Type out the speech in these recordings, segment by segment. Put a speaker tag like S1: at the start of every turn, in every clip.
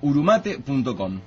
S1: urumate.com.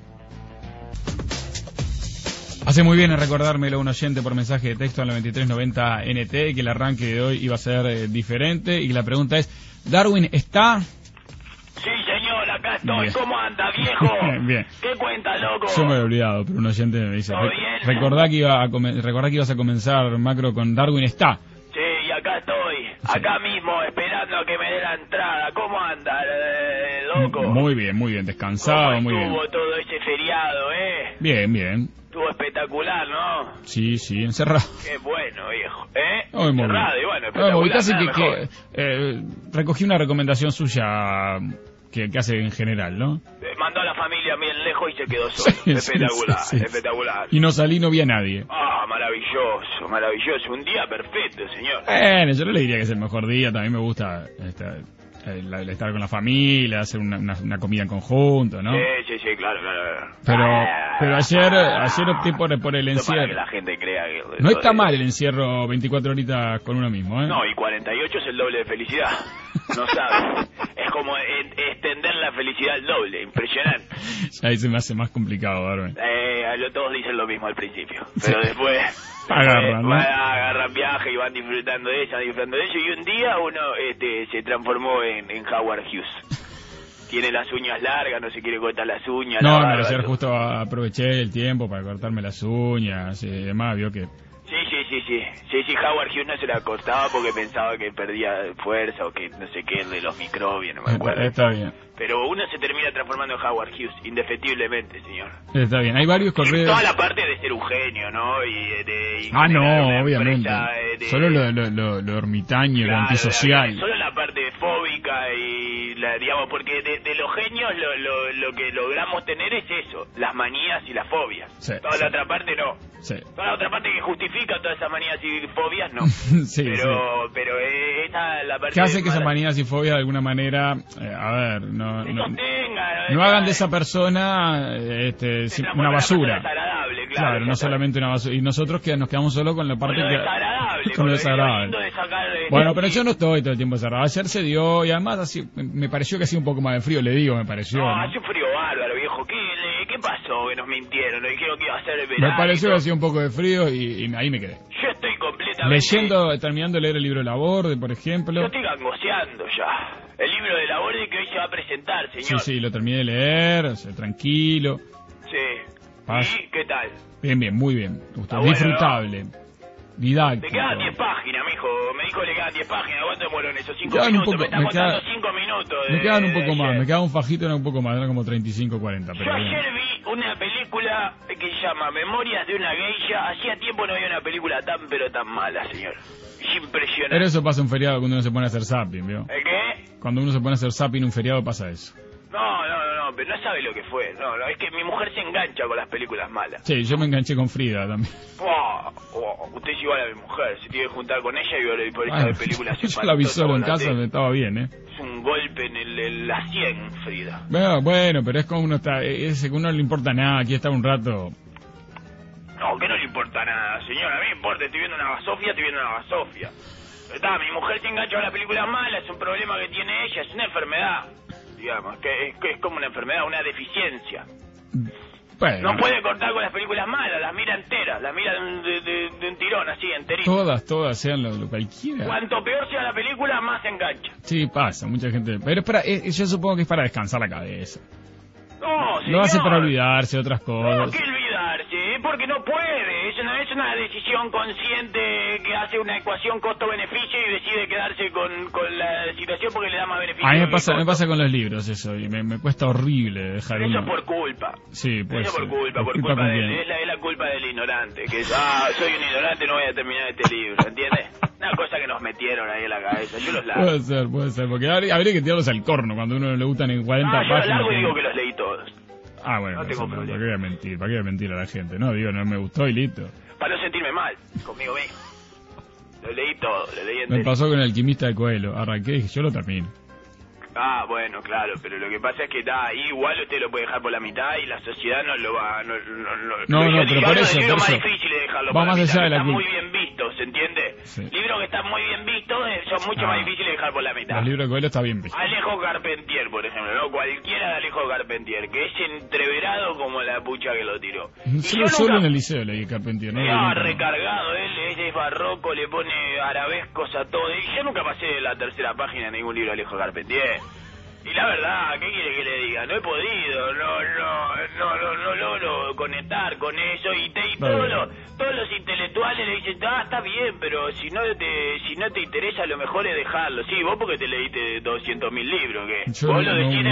S2: Hace muy bien en recordármelo un oyente por mensaje de texto al 9390 NT, que el arranque de hoy iba a ser diferente, y la pregunta es, ¿Darwin está?
S3: Sí, señor, acá estoy.
S2: Bien.
S3: ¿Cómo anda, viejo?
S2: Bien.
S3: ¿Qué cuenta, loco?
S2: Yo me había olvidado, pero un oyente me dice,
S3: ¿Todo bien?
S2: recordá que ibas a comenzar, Macro, con Darwin está.
S3: Sí, y acá estoy. Acá mismo, esperando a que me dé la entrada. ¿Cómo anda, loco?
S2: Muy bien, descansado, muy bien.
S3: ¿Cómo estuvo todo ese feriado,
S2: Bien.
S3: Estuvo espectacular, ¿no?
S2: Sí, encerrado.
S3: Qué bueno, viejo.
S2: Muy bien.
S3: Encerrado, y bueno,
S2: Muy
S3: espectacular.
S2: casi
S3: nada
S2: que
S3: mejor.
S2: recogí una recomendación suya que hace en general, ¿no?
S3: Mandó a la familia bien lejos y se quedó solo. Espectacular,
S2: sí.
S3: espectacular.
S2: Y no salí, no vi a nadie.
S3: Ah, maravilloso. Un día perfecto, señor.
S2: Bueno, yo no le diría que es el mejor día, también me gusta el estar con la familia, hacer una comida en conjunto, ¿no?
S3: Sí, claro.
S2: Pero ayer opté por el
S3: Para que
S2: encierro.
S3: la gente crea que...
S2: No está mal el encierro 24 horitas con uno mismo, ¿eh?
S3: No, y 48 es el doble de felicidad. No sabes. Es como extender la felicidad al doble. Impresionante.
S2: Ya ahí se me hace más complicado, Darwin.
S3: Todos dicen lo mismo al principio. Pero después...
S2: Agarran, ¿no?
S3: Agarran viaje y van disfrutando de ello. Y un día uno se transformó en Howard Hughes. Tiene las uñas largas, no se quiere cortar las uñas.
S2: No,
S3: la barba,
S2: ayer
S3: todo.
S2: justo aproveché el tiempo para cortarme las uñas y demás, vio que...
S3: Sí, Howard Hughes no se la cortaba porque pensaba que perdía fuerza o que no sé qué de los microbios, no me acuerdo.
S2: Está bien.
S3: Pero uno se termina transformando en Howard Hughes, indefectiblemente, señor.
S2: Está bien, hay varios correos...
S3: Toda la parte de ser un genio, ¿no? Y
S2: Ah, no,
S3: generar una
S2: obviamente.
S3: empresa,
S2: Solo lo ermitaño, lo
S3: claro,
S2: antisocial.
S3: solo la parte fóbica y digamos, porque de los genios lo que logramos tener es eso, las manías y las fobias.
S2: Sí,
S3: Toda la otra parte no.
S2: Sí.
S3: Toda la otra parte que justifica todas esas manías y fobias no.
S2: Sí,
S3: pero esa la parte
S2: ¿Qué hace que esas
S3: mala-
S2: manías y fobias de alguna manera, a ver, no
S3: sostengan,
S2: hagan de esa persona una basura?
S3: Desagradable,
S2: Claro, no solamente una basura. Y nosotros nos quedamos solo con la parte
S3: con lo
S2: que...
S3: desagradable,
S2: con lo
S3: lo
S2: desagradable.
S3: lindo de sacar
S2: Bueno, pero yo no estoy todo el tiempo desagradable. Ayer se dio, y además así, me pareció que hacía un poco más de frío, le digo, me pareció.
S3: No,
S2: ¿no?
S3: hace un frío bárbaro, viejo. ¿Qué pasó? Que nos mintieron, nos dijeron que iba a ser el verano.
S2: Me pareció que hacía un poco de frío y ahí me quedé.
S3: Yo estoy completamente...
S2: Terminando de leer el libro de Laborde, por ejemplo.
S3: Yo estoy gangoseando ya. El libro de Laborde que hoy se va a presentar, señor.
S2: Sí, lo terminé de leer, o sea, tranquilo.
S3: Sí. ¿Y qué tal?
S2: Bien, muy bien. Me gustó.
S3: Bueno,
S2: disfrutable. Didáctico.
S3: Me quedan 10 páginas, mijo. Me dijo que le quedan 10 páginas. ¿Cuánto demoró en esos 5
S2: Quedan un
S3: minutos?
S2: poco-
S3: me está
S2: me
S3: contando
S2: queda-
S3: 5 minutos.
S2: Me quedan un
S3: de
S2: poco más,
S3: ayer.
S2: me quedaba un fajito, era un poco más, era como 35, 40. Pero
S3: Yo
S2: bien.
S3: ayer vi una película que se llama Memorias de una geisha. Hacía tiempo no había una película pero tan mala, señor. Es impresionante.
S2: Pero eso pasa un feriado cuando uno se pone a hacer zapping, ¿vio?
S3: ¿El qué?
S2: Cuando uno se pone a hacer zapping un feriado pasa eso.
S3: No, pero no sabe lo que fue. No, es que mi mujer se engancha con las películas malas.
S2: Sí, yo me enganché con Frida también.
S3: Usted es igual a mi mujer. Se tiene que juntar con ella y por eso
S2: Bueno,
S3: de películas
S2: yo la vi solo en casa, me estaba bien, ¿eh?
S3: Es un golpe en la 100, Frida.
S2: Bueno, pero es como uno está, es que uno no le importa nada, aquí está un rato.
S3: No, que no le importa nada, señor. A mí me importa, estoy viendo una basofia. Mi mujer se engancha con las películas malas, es un problema que tiene ella, es una enfermedad. Digamos, que es como una enfermedad, una deficiencia.
S2: Bueno,
S3: No puede cortar con las películas malas, las mira enteras, las mira de un tirón, así, enterito.
S2: todas sean lo cualquiera.
S3: Cuanto peor sea la película, más se engancha.
S2: Sí, pasa, mucha gente. Pero es para, yo supongo que es para descansar la cabeza.
S3: No, señor.
S2: Lo hace para olvidarse de otras
S3: No,
S2: cosas.
S3: que olvidarse, porque no puede. Es una decisión consciente que hace una ecuación costo-beneficio y decide quedarse con la situación porque le da más beneficio.
S2: A mí
S3: que
S2: me pasa
S3: costo.
S2: con los libros eso, y me cuesta horrible dejar
S3: Eso
S2: uno.
S3: por culpa.
S2: Sí, pues.
S3: Eso por culpa
S2: con
S3: de
S2: quién?
S3: es la culpa del ignorante, que soy un ignorante, no voy a terminar este libro, ¿entiendes? Una cosa que nos metieron ahí en la cabeza, yo los largo.
S2: Puede ser, porque habría que tirarlos al corno cuando a uno le gustan en 40
S3: Yo los
S2: páginas.
S3: largo y digo que los leí todos.
S2: Ah, bueno,
S3: no tengo
S2: ¿para
S3: problema.
S2: qué voy a mentir? ¿Para qué voy a mentir a la gente? No, digo, no me gustó y listo.
S3: Para no sentirme mal conmigo mismo. Lo leí todo, lo leí
S2: Me
S3: entero.
S2: pasó con el alquimista de Coelho. Arranqué y dije, yo lo termino.
S3: Ah, bueno, claro, pero lo que pasa es que igual usted lo puede dejar por la mitad y la sociedad no lo va...
S2: No, pero por eso,
S3: Es más difícil de dejarlo
S2: va
S3: por la
S2: más
S3: mitad,
S2: allá de la
S3: está
S2: culpa.
S3: muy bien visto, ¿se entiende?
S2: Sí.
S3: Libros que están muy bien vistos son mucho más difíciles de dejar por la mitad.
S2: Los libros de Coelho está bien visto.
S3: Alejo Carpentier, por ejemplo, ¿no? Cualquiera de Alejo Carpentier, que es entreverado como la pucha que lo tiró.
S2: Solo en el liceo leí Carpentier, ¿no?
S3: Recargado, él es barroco, le pone arabescos a todo. Y yo nunca pasé de la tercera página de ningún libro de Alejo Carpentier. Y la verdad, ¿qué quiere que le diga? No he podido, no logro conectar con eso. Y todos los intelectuales le dicen, está bien, pero si no te interesa, lo mejor es dejarlo. Sí, vos porque te leíste 200.000 libros, ¿qué? Vos lo decís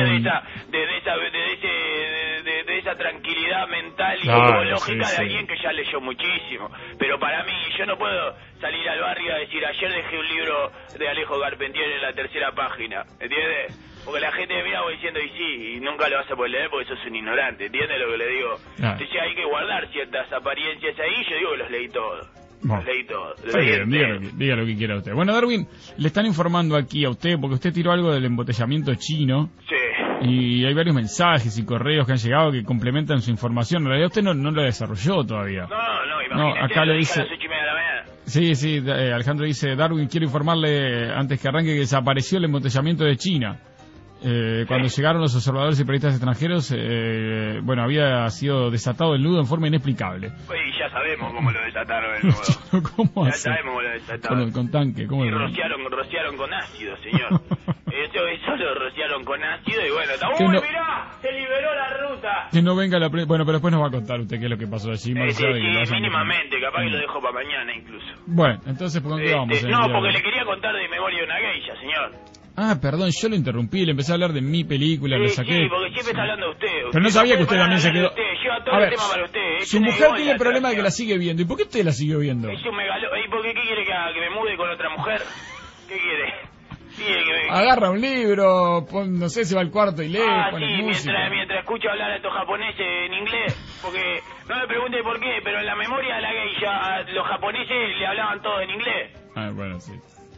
S3: de esa tranquilidad mental y psicológica de alguien que ya leyó muchísimo. Pero para mí, yo no puedo salir al barrio a decir, ayer dejé un libro de Alejo Carpentier en la tercera página, ¿entiendes? Porque la gente me mira diciendo, y sí, y nunca lo vas a poder leer porque sos un ignorante, ¿entiendes lo que le digo? Entonces hay que guardar ciertas apariencias ahí, yo digo que los leí todos. Los leí todos.
S2: Diga lo que quiera usted. Bueno, Darwin, le están informando aquí a usted, porque usted tiró algo del embotellamiento chino.
S3: Sí.
S2: Y hay varios mensajes y correos que han llegado que complementan su información. En realidad usted no lo desarrolló todavía.
S3: No, imagínate.
S2: No, acá le dice...
S3: A las 8:30 de la mañana.
S2: Sí, Alejandro dice, Darwin, quiero informarle antes que arranque que desapareció el embotellamiento de China. Cuando llegaron los observadores y periodistas extranjeros, había sido desatado el nudo en forma inexplicable.
S3: Y ya sabemos cómo lo desataron el nudo.
S2: ¿Cómo
S3: ya
S2: hace?
S3: sabemos cómo lo desataron.
S2: Con tanque, ¿cómo
S3: y rociaron con ácido, señor. eso lo rociaron con ácido y bueno, mirá, se liberó la ruta.
S2: Que no venga Bueno, pero después nos va a contar usted qué es lo que pasó allí.
S3: Sí, mínimamente, capaz que lo dejo para mañana incluso.
S2: Bueno, entonces, ¿por qué vamos?
S3: Porque le quería contar de memoria de una geisha, señor.
S2: Ah, perdón, yo lo interrumpí, le empecé a hablar de mi película, lo saqué.
S3: Sí, porque siempre está hablando de usted.
S2: Pero no sabía que usted también se quedó...
S3: Lleva todo el tema para usted.
S2: Su mujer tiene el problema de que la sigue viendo. ¿Y por qué usted la sigue viendo?
S3: Es un megalo... ¿Y por qué quiere que haga? ¿Que me mude con otra mujer? ¿Qué quiere?
S2: Agarra un libro, no sé, se va al cuarto y lee, pone música.
S3: Mientras escucho hablar a estos japoneses en inglés, porque no me pregunte por qué, pero en la memoria de la geisha, los japoneses le hablaban todos en inglés.
S2: Ah, bueno, sí.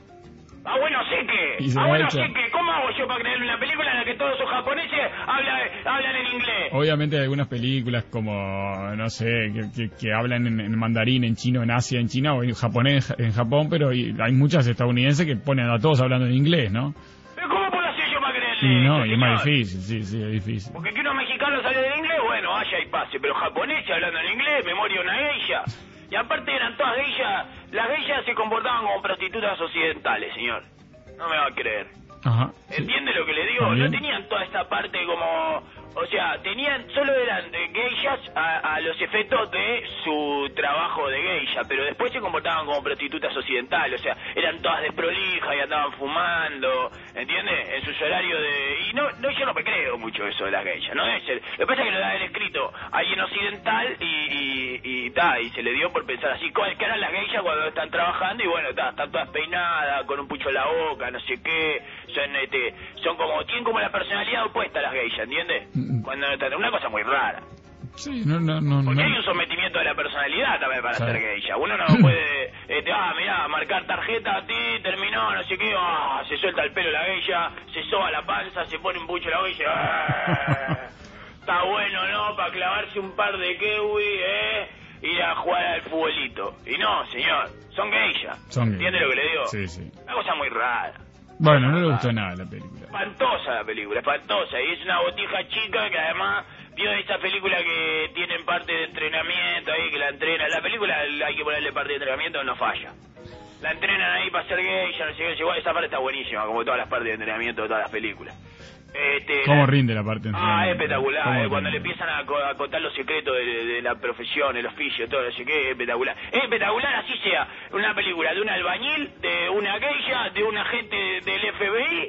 S3: Sé que. ¿Cómo hago yo para creer una película en la que todos esos japoneses hablan en inglés?
S2: Obviamente hay algunas películas como, no sé, que hablan en mandarín, en chino, en Asia, en China, o en japonés en Japón, pero hay muchas estadounidenses que ponen a todos hablando en inglés, ¿no?
S3: ¿Pero cómo puedo hacer yo para creerle?
S2: Sí, y es más difícil, sí, es difícil.
S3: Porque que unos mexicanos salen en inglés, bueno, vaya y pase, pero japoneses hablando en inglés, memoria de una geisha. Y aparte eran todas geishas, las geishas se comportaban como prostitutas occidentales, señor. No me va a creer.
S2: Ajá.
S3: ¿Entiende lo que le digo?
S2: ¿También?
S3: No tenían toda esta parte como... O sea, solo eran geishas a los efectos de su trabajo de geisha, pero después se comportaban como prostitutas occidentales, o sea, eran todas desprolijas y andaban fumando, ¿entiendes? En sus horarios de... Y yo no me creo mucho eso de las geishas, no debe ser. Lo que pasa es que lo da el escrito alguien occidental y se le dio por pensar así, que eran las geishas cuando están trabajando y bueno, están todas peinadas, con un pucho en la boca, no sé qué, tienen como la personalidad opuesta a las geishas, ¿entiendes? Cuando una cosa muy rara.
S2: Sí,
S3: porque hay un sometimiento de la personalidad también para ser geisha. Uno no puede, mirá, marcar tarjeta, terminó, no sé qué, se suelta el pelo la geisha, se soba la panza, se pone un pucho la geisha, está bueno, ¿no? Para clavarse un par de kiwi, ir a jugar al futbolito. Y no, señor, son geishas. ¿Entiende lo que le digo?
S2: Sí.
S3: Una cosa muy rara.
S2: Bueno, no le gustó nada la película.
S3: Espantosa la película, espantosa. Y es una botija chica que además vio esa película que tienen parte de entrenamiento ahí, que la entrenan. La película hay que ponerle parte de entrenamiento, no falla. La entrenan ahí para ser gay, ya no sé qué. Igual esa parte está buenísima, como todas las partes de entrenamiento de todas las películas.
S2: ¿Cómo rinde la parte de entrenamiento?
S3: Es espectacular. Cuando le empiezan a contar los secretos de la profesión, el oficio, todo, no sé qué, es espectacular. Es espectacular, así sea una película de un albañil, de una geisha, de un agente del FBI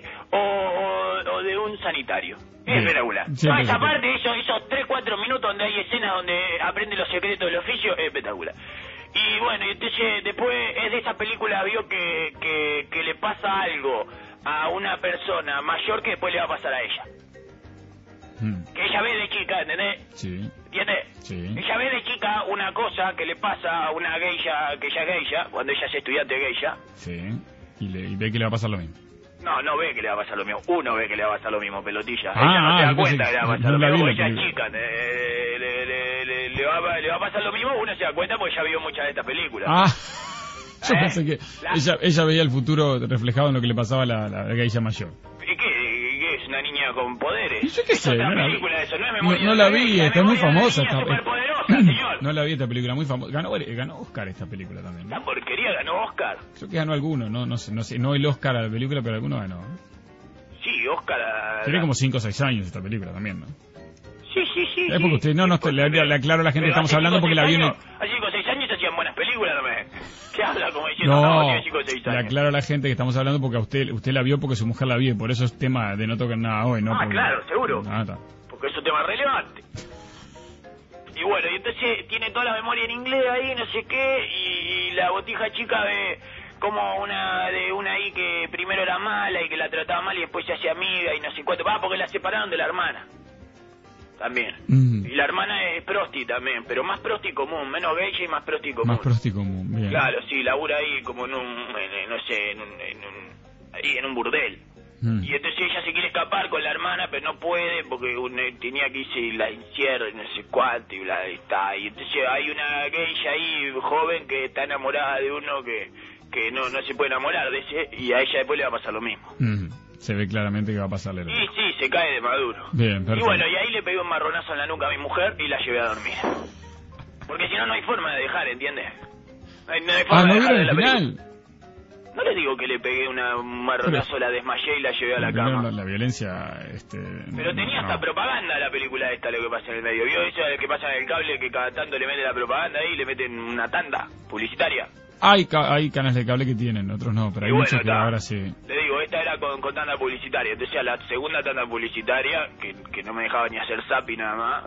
S3: o de un sanitario. Es espectacular. Toda esa parte, esos 3-4 minutos donde hay escenas donde aprende los secretos del oficio, es espectacular. Y bueno, entonces después es de esa película, vio que le pasa algo a una persona mayor que después le va a pasar a ella. Que ella ve de chica, ¿entendés?
S2: Sí.
S3: ¿Entiendes?
S2: Sí.
S3: Ella ve de chica una cosa que le pasa a una geisha, que ella es geisha, cuando ella es estudiante geisha.
S2: Sí. Y ve que le va a pasar lo mismo.
S3: No ve que le va a pasar lo mismo. Uno ve que le va a pasar lo mismo, pelotilla. Ella no se da cuenta que le va a pasar lo mismo, porque ella es chica. Le va a pasar lo mismo, uno se da cuenta porque ya vio muchas de estas películas.
S2: Yo pensé que ella veía el futuro reflejado en lo que le pasaba a la geisha mayor.
S3: ¿Y qué es una niña con poderes?
S2: Yo qué sé,
S3: no
S2: la vi, está muy famosa.
S3: Señor.
S2: No la vi esta película, muy famosa. Ganó Oscar esta película también, ¿no?
S3: La porquería ganó Oscar.
S2: Yo que ganó alguno, no sé, no el Oscar a la película, pero alguno ganó.
S3: Sí, Oscar
S2: tiene como 5 o 6 años esta película también, ¿no?
S3: Sí.
S2: Es porque usted, le aclaro a la gente que estamos hablando porque la vi en el...
S3: Hace 5 o 6 años hacían buenas películas, ¿Qué habla como diciendo?
S2: No, 5 o 6 años. Le aclaro a la gente que estamos hablando porque usted la vio porque su mujer la vio y por eso es tema de no tocar nada hoy, ¿no?
S3: Ah,
S2: porque...
S3: claro, seguro.
S2: Nada.
S3: Porque es un tema relevante. Y bueno, y entonces tiene toda la memoria en inglés ahí, no sé qué, y la botija chica ve como una ahí que primero era mala y que la trataba mal y después se hacía amiga y no sé cuánto. Porque la separaron de la hermana. También. Y la hermana es prosti también, pero más prosti común, menos geisha y más prosti común.
S2: Más prosti común, bien.
S3: Claro, sí, labura ahí como no sé, ahí en un burdel. Y entonces ella se quiere escapar con la hermana, pero no puede porque tenía que irse y la encierra y no sé cuánto y está. Y entonces hay una geisha ahí joven que está enamorada de uno que no se puede enamorar de ese, y a ella después le va a pasar lo mismo.
S2: Se ve claramente que va a pasarle.
S3: Y sí, se cae de maduro.
S2: Bien, perfecto.
S3: Y bueno, y ahí le pegué un marronazo en la nuca a mi mujer y la llevé a dormir. Porque si no, no hay forma de dejar, ¿entiendes? No hay forma de dejar de la película. No le digo que le pegué un marronazo, la desmayé y la llevé a la cama.
S2: La violencia...
S3: Pero tenía hasta propaganda la película esta, lo que pasa en el medio. ¿Vio eso de que pasa en el cable, que cada tanto le mete la propaganda ahí y le meten una tanda publicitaria?
S2: Hay canales de cable que tienen, otros no, pero hay muchos que ahora sí.
S3: Le digo, esta era con tanda publicitaria. Entonces a la segunda tanda publicitaria, que no me dejaba ni hacer zapping nada más.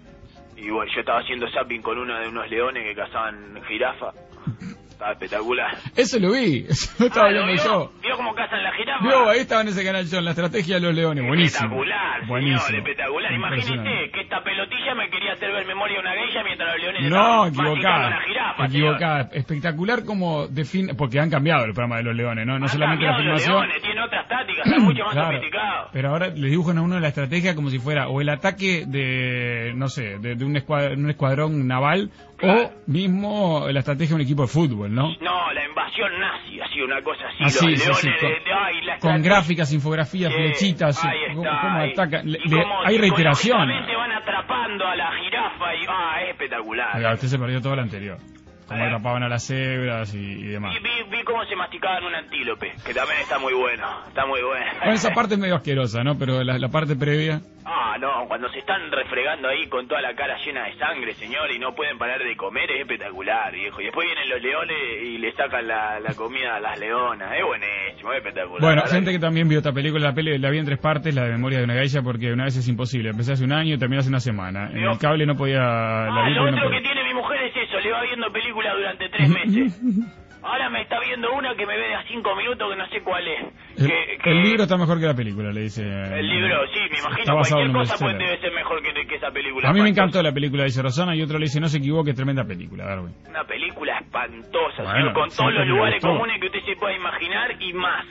S3: Y bueno, yo estaba haciendo zapping con uno de unos leones que cazaban jirafa. Estaba espectacular.
S2: Eso lo vi, eso lo estaba viendo yo.
S3: ¿Vio cómo cazan la jirafa?
S2: Ahí estaba en ese canal yo, en la estrategia de los leones. Buenísimo.
S3: Espectacular,
S2: buenísimo.
S3: Señor, espectacular. Imagínese que esta pelotilla me quería hacer ver memoria de una geisha mientras los leones
S2: no,
S3: estaban masticando una jirafa.
S2: Equivocada. Espectacular como define, porque han cambiado el programa de los leones, ¿no? No solamente la filmación.
S3: Los leones, tiene otras tácticas, están mucho más sofisticados.
S2: Pero ahora le dibujan a uno la estrategia como si fuera o el ataque de, no sé, de un escuadrón naval, o mismo la estrategia de un equipo de fútbol, ¿no?
S3: No, la invasión nazi, así, una cosa así. Los leones
S2: con gráficas, infografías, flechitas, cómo atacan. Hay reiteración.
S3: Van atrapando a la jirafa y es espectacular.
S2: Usted se perdió todo lo anterior. Cómo atrapaban a las cebras y demás.
S3: Vi cómo se masticaban un antílope, que también está muy bueno.
S2: Bueno, esa parte es medio asquerosa, ¿no? Pero la parte previa...
S3: no, cuando se están refregando ahí con toda la cara llena de sangre, señor, y no pueden parar de comer, es espectacular, viejo. Y después vienen los leones y le sacan la comida a las leonas. Es buenísimo, es espectacular.
S2: Bueno, gente que también vio esta película, la vi en 3 partes, la de Memoria de una geisha, porque una vez es imposible. Empecé hace un año y terminé hace una semana. En el cable no podía...
S3: lo otro que tiene mi mujer es eso, le va viendo películas durante 3 meses. Ahora me está viendo una que me ve de a 5 minutos que no sé cuál es.
S2: El libro está mejor que la película, le dice.
S3: El libro, sí, me imagino. Cualquier cosa debe ser mejor que esa película.
S2: A mí me encantó la película, dice Rosana, y otro le dice, no se equivoque, tremenda película, Darwin.
S3: Una película espantosa, señor, con todos los lugares comunes que usted se pueda imaginar y más.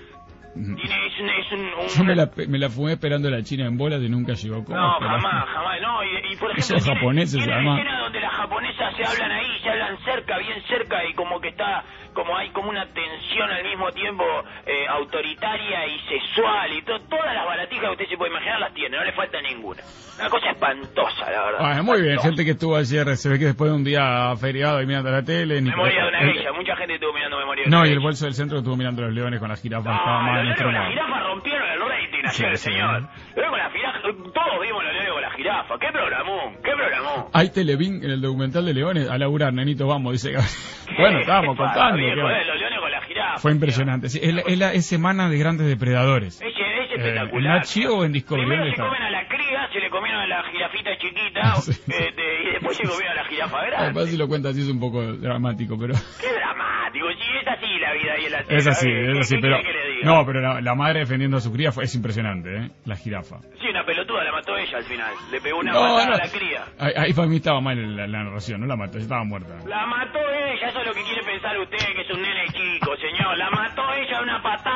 S2: Yo me la fumé esperando la China en bolas y nunca llegó.
S3: No, jamás. No, y por ejemplo,
S2: esos japoneses,
S3: tiene
S2: además.
S3: una escena donde las japonesas se hablan ahí, se hablan bien cerca, y como que hay como una tensión al mismo tiempo autoritaria y sexual, y todas las baratijas que usted se puede imaginar las tiene, no le falta ninguna. Una cosa espantosa, la verdad.
S2: Muy bien, gente que estuvo ayer, se ve que después de un día feriado y mirando la tele...
S3: Memoria de una geisha, mucha gente estuvo mirando Memoria de una geisha.
S2: Y el bolso del centro estuvo mirando los leones con las jirafas.
S3: Las jirafas rompieron el rating ayer, señor. Luego la jirafa, todos vimos los leones con la jirafa. ¿Qué programó?
S2: Hay Televín en el documental de leones. A laburar, nenito, vamos, dice Gabriel. Bueno, estábamos contando.
S3: Los leones con la jirafa.
S2: Fue impresionante. Sí, es semana de grandes depredadores.
S3: Es espectacular.
S2: ¿En Nacho o en Discovery?
S3: Primero se comen a la cría, se le comieron a la jirafita chiquita, y después se comieron a la jirafa grande.
S2: Además, si lo cuenta así es un poco dramático, pero...
S3: ¿Qué dramático? Sí, es así la vida y la tierra.
S2: Es así, pero... No, pero la madre defendiendo a su cría es impresionante, la jirafa.
S3: Sí, una pelotuda, la mató ella al final. Le pegó una patada a la cría.
S2: Ahí para mí estaba mal la narración, no la mató, estaba muerta.
S3: La mató ella, eso es lo que quiere pensar usted, que es un nene chico, señor. La mató ella de una patada,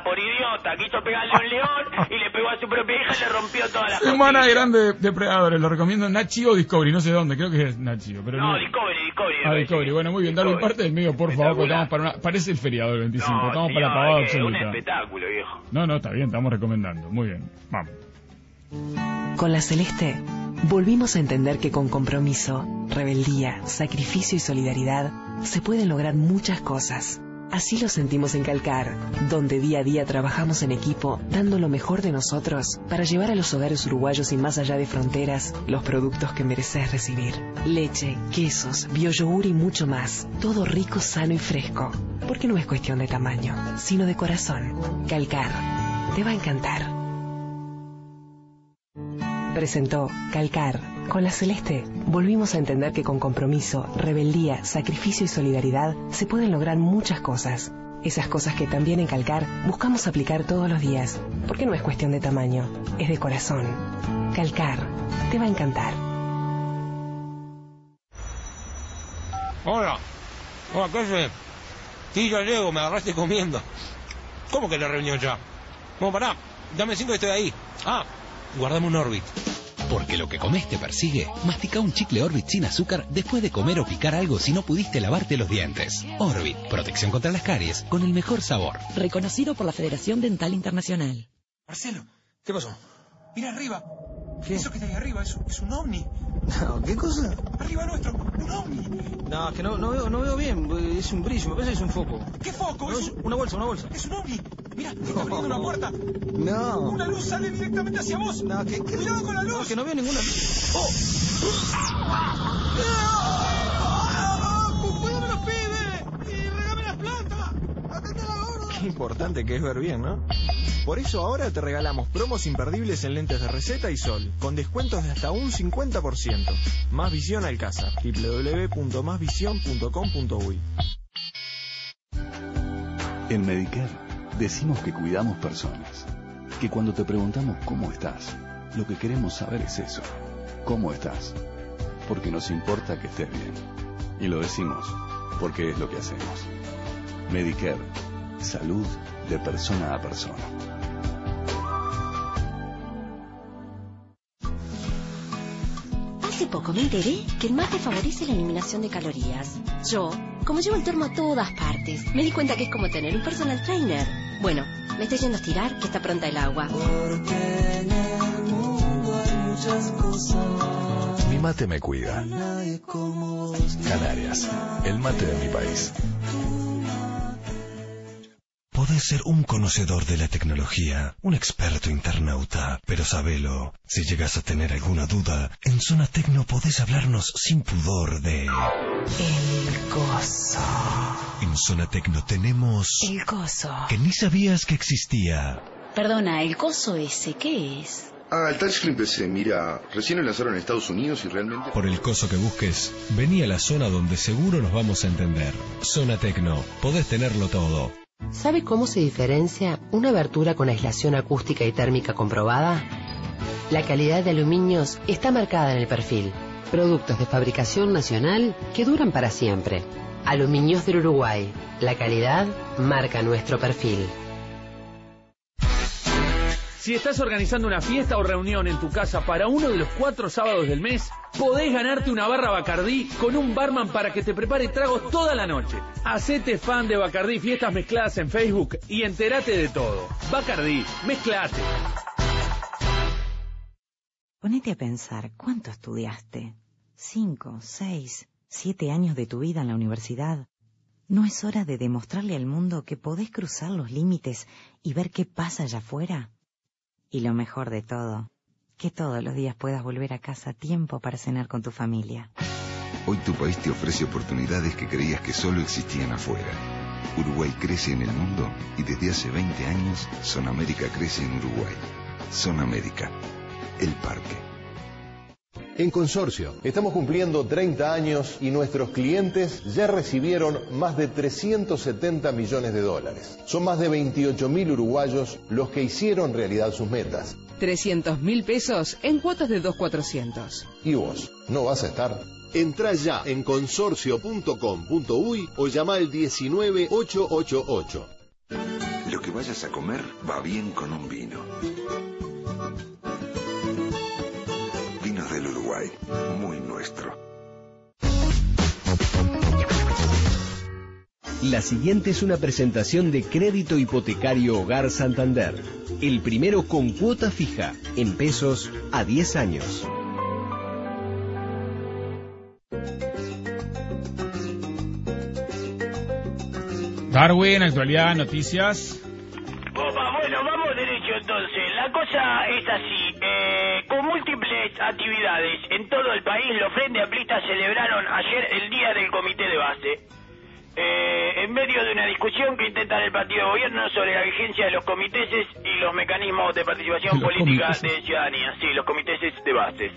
S3: por idiota, quiso pegarle a un león y le pegó a su propia hija y le rompió todas las
S2: Humana grande depredadores, lo recomiendo Nachi o Discovery, no sé dónde, creo que es Nachi. Pero
S3: no, Discovery.
S2: Discovery, bueno, muy bien, Darwin, parte del medio, por favor, porque estamos parece el feriado del 25,
S3: no,
S2: estamos
S3: señor,
S2: para la pavada
S3: un
S2: absoluta.
S3: espectáculo, viejo.
S2: No, está bien, estamos recomendando, muy bien, vamos.
S1: Con la Celeste, volvimos a entender que con compromiso, rebeldía, sacrificio y solidaridad, se pueden lograr muchas cosas. Así lo sentimos en Calcar, donde día a día trabajamos en equipo, dando lo mejor de nosotros para llevar a los hogares uruguayos y más allá de fronteras los productos que mereces recibir. Leche, quesos, bioyogur y mucho más. Todo rico, sano y fresco. Porque no es cuestión de tamaño, sino de corazón. Calcar, te va a encantar. Presentó Calcar. Con la Celeste, volvimos a entender que con compromiso, rebeldía, sacrificio y solidaridad se pueden lograr muchas cosas. Esas cosas que también en Calcar buscamos aplicar todos los días. Porque no es cuestión de tamaño, es de corazón. Calcar, te va a encantar.
S4: Hola, ¿qué haces? Sí, ya llego, me agarraste comiendo. ¿Cómo que la reunión ya? No, pará, dame 5 y estoy ahí. Guardame un Orbit.
S5: Porque lo que comes te persigue. Mastica un chicle Orbit sin azúcar después de comer o picar algo si no pudiste lavarte los dientes. Orbit, protección contra las caries con el mejor sabor.
S6: Reconocido por la Federación Dental Internacional.
S4: Marcelo, ¿qué pasó? Mira arriba.
S7: ¿Qué?
S4: Eso que está ahí arriba es un ovni.
S7: No, ¿qué cosa?
S4: Arriba nuestro, un ovni.
S7: No, es que no veo bien. Es un brillo, me parece que es un foco.
S4: ¿Qué foco?
S7: No,
S4: es
S7: una bolsa.
S4: Es un ovni. Mira, te está abriendo una puerta.
S7: No.
S4: Una luz sale directamente hacia vos.
S7: No,
S4: Cuidado con la luz.
S7: No, que no veo ninguna luz. ¡Oh! ¡Cuidame los pibes! ¡Y regame las plantas! ¡Atende a la gorda!
S8: Qué importante que es ver bien, ¿no? Por eso ahora te regalamos promos imperdibles en lentes de Receta y Sol, con descuentos de hasta un 50%. Más Visión Alcázar, www.masvision.com.uy.
S9: En Medicare decimos que cuidamos personas, que cuando te preguntamos cómo estás, lo que queremos saber es eso, ¿cómo estás? Porque nos importa que estés bien. Y lo decimos porque es lo que hacemos. Medicare, salud de persona a persona.
S10: Hace poco me enteré que el mate favorece la eliminación de calorías. Yo, como llevo el termo a todas partes, me di cuenta que es como tener un personal trainer. Bueno, me estoy yendo a estirar, que está pronta el agua.
S11: Porque en el mundo hay muchas cosas.
S12: Mi mate me cuida. Canarias, el mate de mi país. Podés ser un conocedor de la tecnología, un experto internauta, pero sabelo, si llegas a tener alguna duda, en Zona Tecno podés hablarnos sin pudor de...
S1: El coso.
S12: En Zona Tecno tenemos...
S1: El coso.
S12: Que ni sabías que existía.
S13: Perdona, ¿el coso ese qué es?
S14: El touchscreen PC, mira, recién lo lanzaron en Estados Unidos y realmente...
S12: Por el coso que busques, vení a la zona donde seguro nos vamos a entender. Zona Tecno, podés tenerlo todo.
S15: ¿Sabe cómo se diferencia una abertura con aislación acústica y térmica comprobada? La calidad de aluminios está marcada en el perfil. Productos de fabricación nacional que duran para siempre. Aluminios del Uruguay. La calidad marca nuestro perfil.
S16: Si estás organizando una fiesta o reunión en tu casa para uno de los 4 sábados del mes, podés ganarte una barra Bacardí con un barman para que te prepare tragos toda la noche. Hacete fan de Bacardí Fiestas Mezcladas en Facebook y entérate de todo. Bacardí, mezclate.
S17: Ponete a pensar, ¿cuánto estudiaste? 5, 6, 7 años de tu vida en la universidad. ¿No es hora de demostrarle al mundo que podés cruzar los límites y ver qué pasa allá afuera? Y lo mejor de todo, que todos los días puedas volver a casa a tiempo para cenar con tu familia.
S18: Hoy tu país te ofrece oportunidades que creías que solo existían afuera. Uruguay crece en el mundo y desde hace 20 años Zona América crece en Uruguay. Zona América, el parque.
S19: En Consorcio, estamos cumpliendo 30 años y nuestros clientes ya recibieron más de 370 millones de dólares. Son más de 28.000 uruguayos los que hicieron realidad sus metas.
S20: 300.000 pesos en cuotas de 2.400.
S19: ¿Y vos? ¿No vas a estar?
S21: Entrá ya en consorcio.com.uy o llama al 19888.
S18: Lo que vayas a comer va bien con un vino. Vinos del Uruguay, muy nuestro.
S21: La siguiente es una presentación de Crédito Hipotecario Hogar Santander. El primero con cuota fija, en pesos, a 10 años.
S2: Darwin, actualidad, noticias.
S3: Opa, bueno, vamos derecho entonces. La cosa es así. Con múltiples actividades en todo el país, los Frente Amplistas celebraron ayer el Día del Comité de Base. En medio de una discusión que intentan el partido de gobierno sobre la vigencia de los comités y los mecanismos de participación política de ciudadanía. Sí, los comités de bases.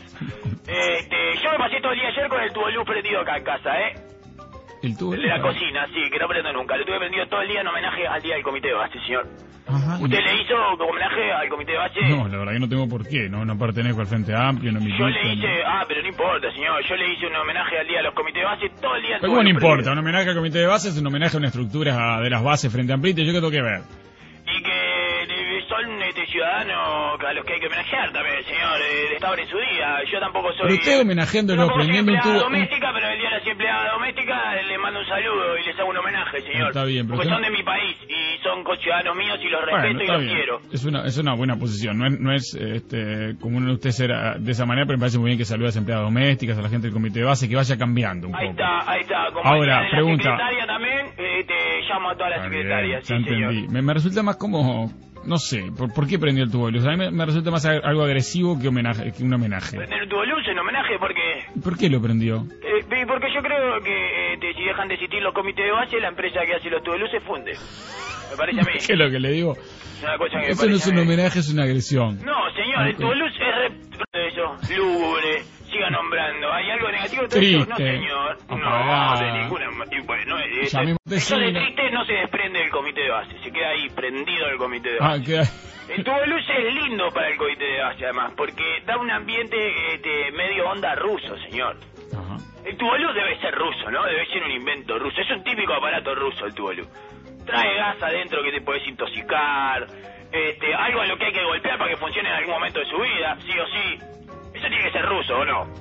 S3: Yo me pasé todo el día ayer con el tubo luz prendido acá en casa,
S2: ¿El tubo?
S3: El de la cocina, sí, que no prendo nunca. Lo tuve prendido todo el día en homenaje al Día del Comité de Base, señor.
S2: Ajá,
S3: ¿Usted le hizo homenaje al Comité de Base?
S2: No, la verdad que no tengo por qué. No pertenezco al Frente Amplio, no milito.
S3: Yo le hice... pero no importa, señor. Yo le hice un homenaje al Día de los Comités de Base todo el día.
S2: ¿Cómo no importa? Un homenaje al Comité de Base es un homenaje a una estructura de las bases Frente Amplio. ¿Yo qué tengo que ver?
S3: Y que son ciudadanos a los que hay que homenajear también, señor. Estaban en su día. Yo tampoco soy...
S2: Pero usted homenajeándolo, prendiendo un tubo...
S3: doméstica, pero el día de la empleada doméstica le mando un saludo y les hago un homenaje, señor.
S2: Está bien, pero
S3: porque son de mi país y son conciudadanos míos y los respeto y los quiero.
S2: Es una buena posición. No es común usted ser de esa manera, pero me parece muy bien que salude a las empleadas domésticas, a la gente del comité de base, que vaya cambiando un poco.
S3: Ahí está. Como
S2: ahora, pregunta.
S3: La secretaria también, llamo a todas las secretarias.
S2: Ya entendí. Me resulta más como... No sé, ¿por qué prendió el tubo de luz? A mí me resulta más algo agresivo que un homenaje.
S3: ¿Prender el tubo de luz en homenaje? ¿Por qué?
S2: ¿Por qué lo prendió?
S3: Porque yo creo que si dejan de existir los comités de base, la empresa que hace los tubos de luz se funde. Me parece a mí.
S2: ¿Qué es lo que le digo?
S3: Es una cosa que
S2: eso no es un homenaje, es una agresión.
S3: No, señor, el tubo de luz es eso, lúgubre. Siga nombrando. ¿Hay algo negativo?
S2: Triste.
S3: No, señor. No, de ninguna manera. Bueno, eso de triste no se desprende del comité de base. Se queda ahí, prendido el comité de base. El tubo de luz es lindo para el comité de base, además, porque da un ambiente medio onda ruso, señor.
S2: Ajá.
S3: El tubo de luz debe ser ruso, ¿no? Debe ser un invento ruso. Es un típico aparato ruso el tubo de luz. Trae gas adentro que te puedes intoxicar. Algo a lo que hay que golpear para que funcione en algún momento de su vida, sí o sí. Eso tiene que ser ruso, ¿o no?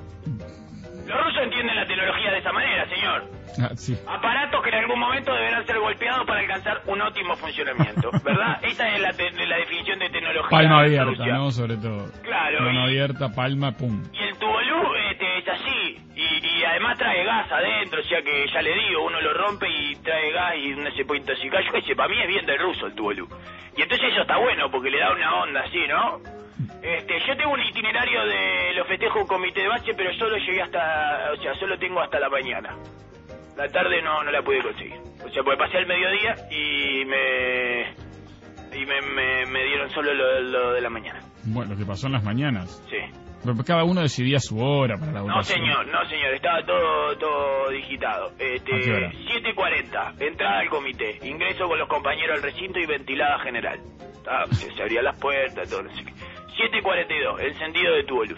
S3: Los rusos entienden la tecnología de esa manera, señor.
S2: Sí.
S3: Aparatos que en algún momento deberán ser golpeados para alcanzar un óptimo funcionamiento, ¿verdad? Esa es la definición de tecnología.
S2: Palma abierta, ¿no? Sobre todo.
S3: Claro.
S2: Mano abierta, palma, pum.
S3: Y el tubo luz es así. Y además trae gas adentro, o sea que ya le digo, uno lo rompe y trae gas y uno se puede intoxicar. Yo qué sé, para mí es bien del ruso el tubo luz. Y entonces eso está bueno porque le da una onda así, ¿no? Yo tengo un itinerario de los festejos comité de base, pero solo llegué solo tengo hasta la mañana. La tarde no la pude conseguir. O sea, porque pasé al mediodía y me dieron solo lo de la mañana.
S2: Bueno, lo que pasó en las mañanas.
S3: Sí.
S2: Pero cada uno decidía su hora para la votación.
S3: No señor, estaba todo digitado. 7:40, entrada al comité, ingreso con los compañeros al recinto y ventilada general. Se abrían las puertas, todo, no sé qué. 7:42, encendido de tubo luz.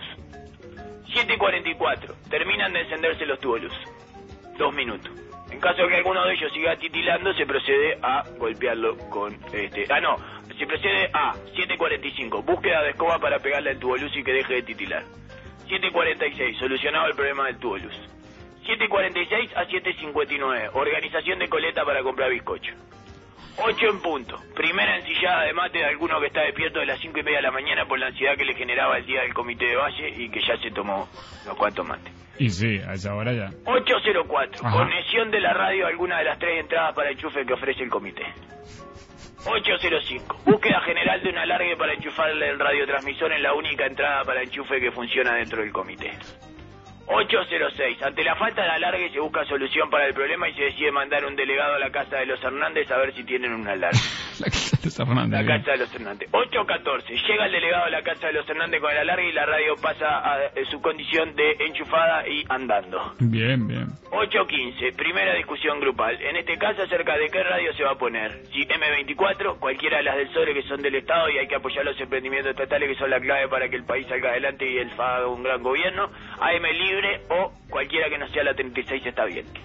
S3: 7:44, terminan de encenderse los tubos luz. 2 minutos. En caso de que alguno de ellos siga titilando, se procede a golpearlo con se procede a 7:45, búsqueda de escoba para pegarle al tubo luz y que deje de titilar. 7:46, solucionado el problema del tubo luz. 7:46 a 7:59, organización de coleta para comprar bizcocho. 8 en punto, primera ensillada de mate de alguno que está despierto de las 5:30 de la mañana por la ansiedad que le generaba el día del comité de Valle y que ya se tomó los cuantos mates.
S2: Y sí, a esa hora ya.
S3: 8:04,
S2: Ajá.
S3: Conexión de la radio a alguna de las 3 entradas para enchufe que ofrece el comité. 8:05, búsqueda general de un alargue para enchufarle el radiotransmisor en la única entrada para enchufe que funciona dentro del comité. 8:06, ante la falta de alargue se busca solución para el problema y se decide mandar un delegado a la casa de los Hernández a ver si tienen un alargue.
S2: La casa de los Hernández.
S3: La casa de los Hernández. 8:14, llega el delegado a la casa de los Hernández con el alargue y la radio pasa a su condición de enchufada y andando.
S2: Bien, bien.
S3: 8:15, primera discusión grupal. En este caso acerca de qué radio se va a poner. Si M24, cualquiera de las del sobre que son del Estado y hay que apoyar los emprendimientos estatales que son la clave para que el país salga adelante y él haga un gran gobierno. AM libre o cualquiera que no sea la 36 está bien.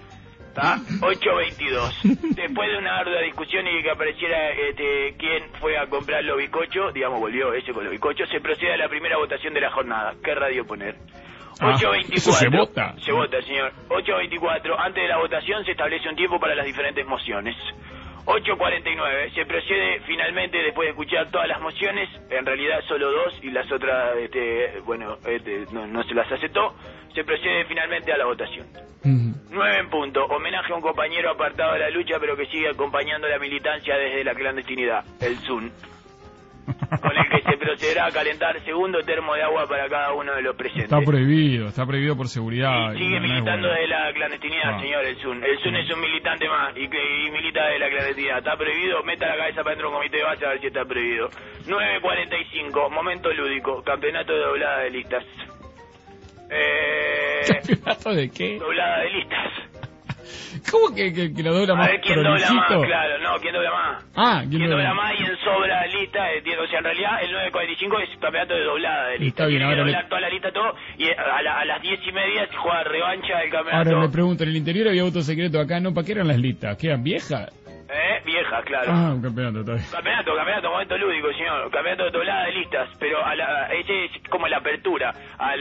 S3: ¿Está? 8.22. Después de una ardua discusión y que apareciera quién fue a comprar los bizcochos, digamos, volvió ese con los bizcochos, se procede a la primera votación de la jornada. ¿Qué radio poner? 8.24.
S2: ¿Eso se vota?
S3: Se vota, señor. 8.24. Antes de la votación se establece un tiempo para las diferentes mociones. 8.49. Se procede finalmente, después de escuchar todas las mociones, en realidad solo 2 y las otras, no se las aceptó, se procede finalmente a la votación. 9 en punto. Homenaje a un compañero apartado de la lucha, pero que sigue acompañando la militancia desde la clandestinidad, el Sun, con el que se procederá a calentar segundo termo de agua para cada uno de los presentes.
S2: Está prohibido por seguridad.
S3: Y sigue militando desde la clandestinidad, señor, el Sun. El Sun es un militante más y milita desde la clandestinidad. ¿Está prohibido? Meta la cabeza para dentro de un comité de base a ver si está prohibido. 9.45, momento lúdico, campeonato de doblada de listas.
S2: ¿Campeonato de qué?
S3: Doblada de listas.
S2: ¿Cómo que lo dobla más?
S3: A ver quién dobla más, claro, no, quién dobla más.
S2: ¿Quién
S3: dobla más y en sobra lista, o sea, en realidad el 9.45 es campeonato de doblada de lista.
S2: Está bien,
S3: tiene que
S2: ahora
S3: doblar toda la lista todo y a las 10:30 se juega revancha del campeonato.
S2: Ahora me pregunto, en el interior había voto secreto, acá no, ¿para qué eran las listas? ¿Quedan viejas?
S3: Viejas, claro.
S2: Un campeonato, está bien.
S3: Campeonato, momento lúdico, señor. Campeonato de doblada de listas, pero ese es como la apertura.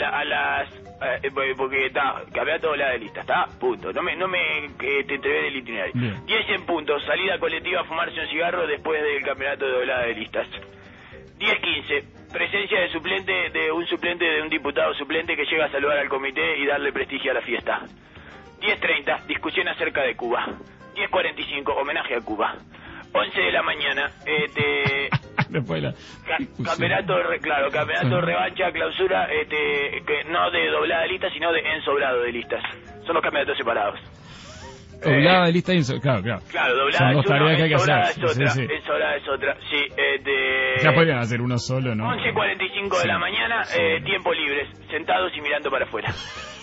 S3: Porque está, campeonato de doblada de listas, ¿está? Punto. No me te entrevé del itinerario. 10 en punto, salida colectiva a fumarse un cigarro después del campeonato de doblada de listas. 10:15, presencia de un suplente de un diputado suplente que llega a saludar al comité y darle prestigio a la fiesta. 10:30, discusión acerca de Cuba. 10:45, homenaje a Cuba. 11 de la mañana,
S2: después la
S3: campeonato de revancha, clausura, que no de doblada de listas, sino de ensobrado de listas. Son los campeonatos separados.
S2: Doblada de lista y ensobrado, claro,
S3: doblada es una, ensobrada
S2: es otra.
S3: Ensobrada es otra, sí.
S2: Ya podrían hacer uno solo, ¿no?
S3: 11:45 de la mañana, tiempo libres, sentados y mirando para afuera.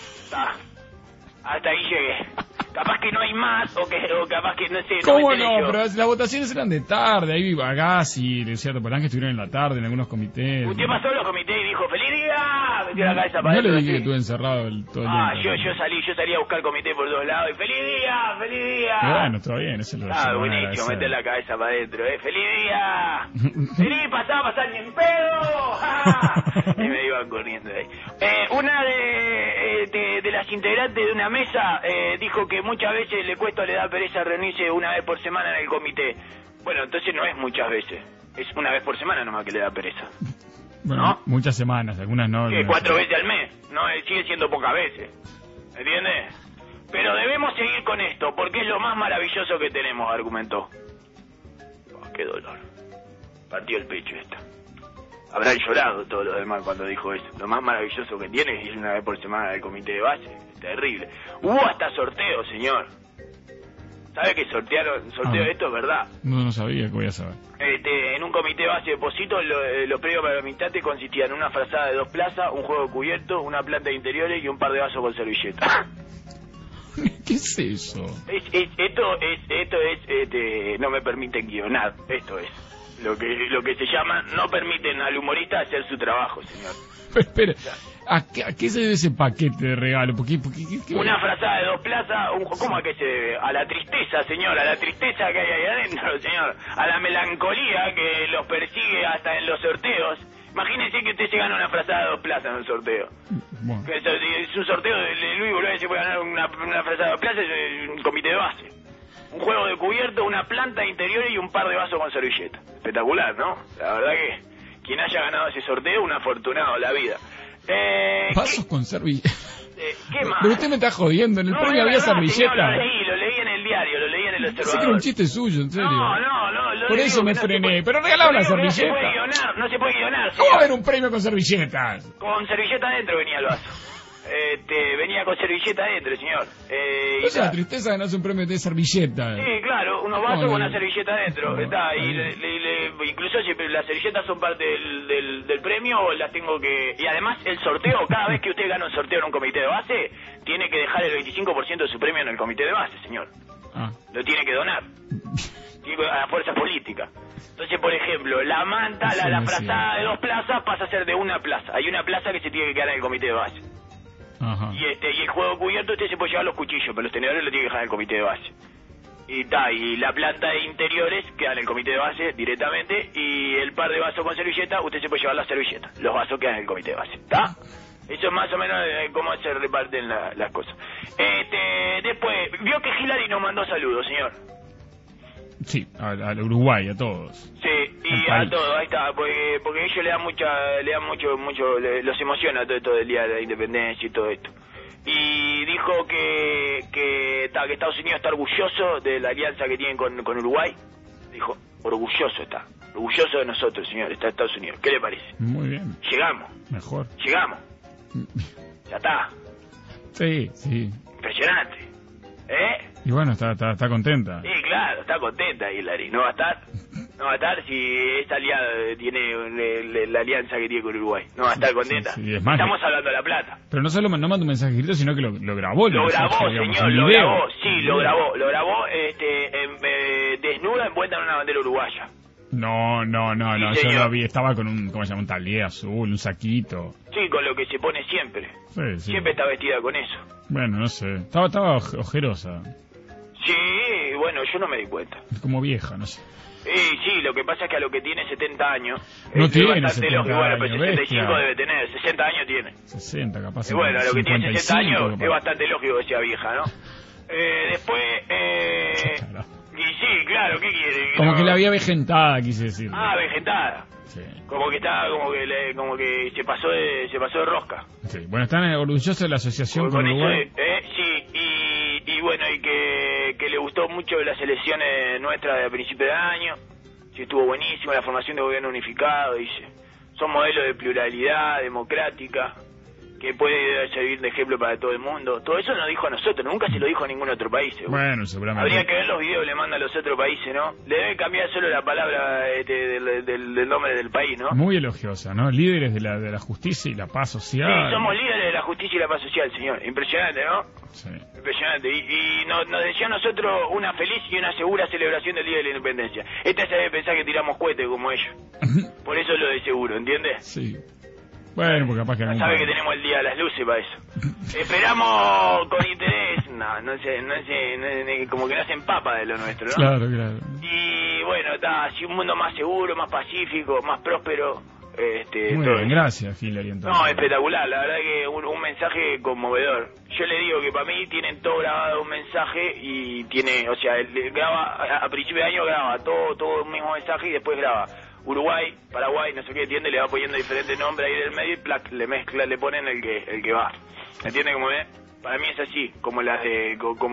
S3: Hasta ahí llegué. Capaz que no hay más, o capaz que no sé.
S2: ¿Cómo no? Pero las votaciones eran de tarde. Ahí Bagás y Luciano Topolán que estuvieron en la tarde en algunos comités.
S3: Usted pasó a los comités y dijo, ¡feliz día! Metió la cabeza para
S2: adentro. No le dije que estuve encerrado todo el día.
S3: Yo salí a buscar comité por todos lados y ¡feliz día! ¡Feliz día!
S2: Bueno, está bien, eso lo
S3: buenísimo, meter la cabeza para adentro, ¡feliz día! ¡Feliz! ¡Pasá ni en pedo! Y me iban corriendo de ahí. Una de las integrantes de una mesa dijo que muchas veces le da pereza reunirse una vez por semana en el comité. Bueno, entonces no es muchas veces, es una vez por semana nomás que le da pereza.
S2: Bueno,
S3: ¿no?
S2: Muchas semanas, algunas no.
S3: 4 veces al mes, no sigue siendo pocas veces, ¿entiendes? Pero debemos seguir con esto, porque es lo más maravilloso que tenemos, argumentó. Qué dolor. Partió el pecho esta. Habrán llorado todos los demás cuando dijo eso. Lo más maravilloso que tiene es ir una vez por semana al comité de base. Es terrible. Hubo hasta sorteo, señor. ¿Sabe que sorteo esto es verdad?
S2: No sabía, que voy a saber.
S3: En un comité de base de Posito, los premios para los militantes consistían en una frazada de 2 plazas, un juego cubierto, una planta de interiores y un par de vasos con servilleta.
S2: ¿Qué es eso?
S3: Esto es, no me permiten guionar, esto es. Lo que se llama, no permiten al humorista hacer su trabajo, señor.
S2: Pero espera, ¿a qué se debe ese paquete de regalo? ¿Qué
S3: una frazada de 2 plazas, ¿cómo a qué se debe? A la tristeza, señor, a la tristeza que hay ahí adentro, señor. A la melancolía que los persigue hasta en los sorteos. Imagínense que usted se gana una frazada de 2 plazas en un sorteo.
S2: Bueno.
S3: Que es un sorteo de Luis Bolívar, se puede ganar una frazada de 2 plazas en un comité de base. Un juego de cubierto, una planta interior y un par de vasos con servilleta. Espectacular, ¿no? La verdad que quien haya ganado ese sorteo, un afortunado la vida.
S2: Vasos con servilleta.
S3: ¿Qué más?
S2: Pero usted me está jodiendo, en el premio había servilleta.
S3: Señor, lo leí en el diario, lo leí en El Observador.
S2: Pensé que era un chiste suyo, en serio.
S3: No.
S2: Por eso me frené, pero regalaba una servilleta.
S3: No se puede guionar.
S2: ¿Cómo va a haber un premio con servilletas?
S3: Con servilleta adentro venía el vaso. Venía con servilleta adentro, señor.
S2: Entonces la tristeza ganarse un premio de servilleta.
S3: Sí, claro, unos vasos con una servilleta adentro. Incluso si las servilletas son parte del premio, las tengo que... Y además el sorteo, cada vez que usted gana un sorteo en un comité de base, tiene que dejar el 25% de su premio en el comité de base, señor. Lo tiene que donar. A la fuerza política. Entonces, por ejemplo, la manta, la frazada de 2 plazas pasa a ser de 1 plaza. Hay una plaza que se tiene que quedar en el comité de base.
S2: Ajá.
S3: Y el juego cubierto usted se puede llevar los cuchillos, pero los tenedores los tiene que dejar en el comité de base. Y la planta de interiores queda en el comité de base directamente, y el par de vasos con servilleta, usted se puede llevar la servilleta. Los vasos quedan en el comité de base, ¿está? Eso es más o menos cómo se reparten las cosas. Después, vio que Hillary nos mandó saludos, señor.
S2: Sí, al Uruguay, a todos.
S3: Sí, y a todos, ahí está, porque ellos le dan mucho, los emociona todo esto del Día de la Independencia y todo esto. Y dijo que Estados Unidos está orgulloso de la alianza que tienen con Uruguay. Dijo, orgulloso de nosotros, señor, está Estados Unidos. ¿Qué le parece?
S2: Muy bien.
S3: Llegamos.
S2: Mejor.
S3: Llegamos. Ya está.
S2: Sí.
S3: Impresionante.
S2: Y bueno, está contenta.
S3: Sí, claro, está contenta Hillary. No va a estar si esta aliada tiene la alianza que tiene con Uruguay. No va a estar contenta.
S2: Sí, es más,
S3: estamos hablando de La Plata.
S2: Pero no solo no mandó un mensaje escrito, sino que lo grabó.
S3: Lo grabó, señor, lo grabó. Sí, lo grabó desnuda envuelta en una bandera uruguaya.
S2: No,
S3: Sí,
S2: yo
S3: señor.
S2: lo vi, estaba con un tablier azul, un saquito.
S3: Sí, con lo que se pone siempre.
S2: Sí.
S3: Siempre está vestida con eso.
S2: Bueno, no sé, estaba ojerosa,
S3: Sí, bueno, yo no me di cuenta.
S2: como vieja, no sé.
S3: Sí, lo que pasa es que a lo que tiene 70 años...
S2: No
S3: es
S2: tiene
S3: bastante
S2: 70
S3: lógico. Bueno, pero
S2: años,
S3: 65
S2: bestia.
S3: debe tener, 60 años tiene.
S2: 60, capaz.
S3: Y bueno, a lo que tiene 60 años
S2: capaz.
S3: es bastante lógico que sea vieja, ¿no? Después... Y sí, claro, ¿qué quiere?
S2: Como que la había vejentada, quise decir.
S3: Vegetada.
S2: Sí.
S3: Como que estaba, como que se pasó de rosca.
S2: Sí. Bueno, están orgullosos de la asociación con
S3: eso,
S2: Uruguay.
S3: sí, y bueno, y que le gustó mucho las elecciones nuestras de principio de año. Sí, estuvo buenísimo la formación de gobierno unificado, dice. Son modelos de pluralidad democrática que puede servir de ejemplo para todo el mundo. Todo eso nos dijo a nosotros, nunca se lo dijo a ningún otro país.
S2: Bueno, seguramente.
S3: Habría que ver los videos que le mandan a los otros países, ¿no? Le deben cambiar solo la palabra del nombre del país, ¿no?
S2: Muy elogiosa, ¿no? Líderes de la justicia y la paz social.
S3: Sí, somos líderes de la justicia y la paz social, señor. Impresionante, ¿no?
S2: Sí.
S3: Impresionante. Y nos decía a nosotros una feliz y una segura celebración del Día de la Independencia. Esta se debe pensar que tiramos cohetes como ellos. Por eso lo de seguro, ¿entiendes?
S2: Sí. Bueno, porque capaz que
S3: No sabe que tenemos el Día de las Luces para eso. Esperamos con interés. No sé, como que no hacen papa de lo nuestro, ¿no?
S2: Claro.
S3: Y bueno, está así un mundo más seguro, más pacífico, más próspero.
S2: Muy
S3: todo
S2: bien,
S3: eso.
S2: gracias, Hillary. Entonces.
S3: No, espectacular, la verdad que un mensaje conmovedor. Yo le digo que para mí tienen todo grabado un mensaje y tiene, o sea, graba a principio de año graba todo un mismo mensaje y después graba Uruguay, Paraguay, no sé qué, entiende, le va poniendo diferentes nombres ahí del medio y plac, le mezcla, le ponen el que va. ¿Entiende cómo es? Para mí es así, como la de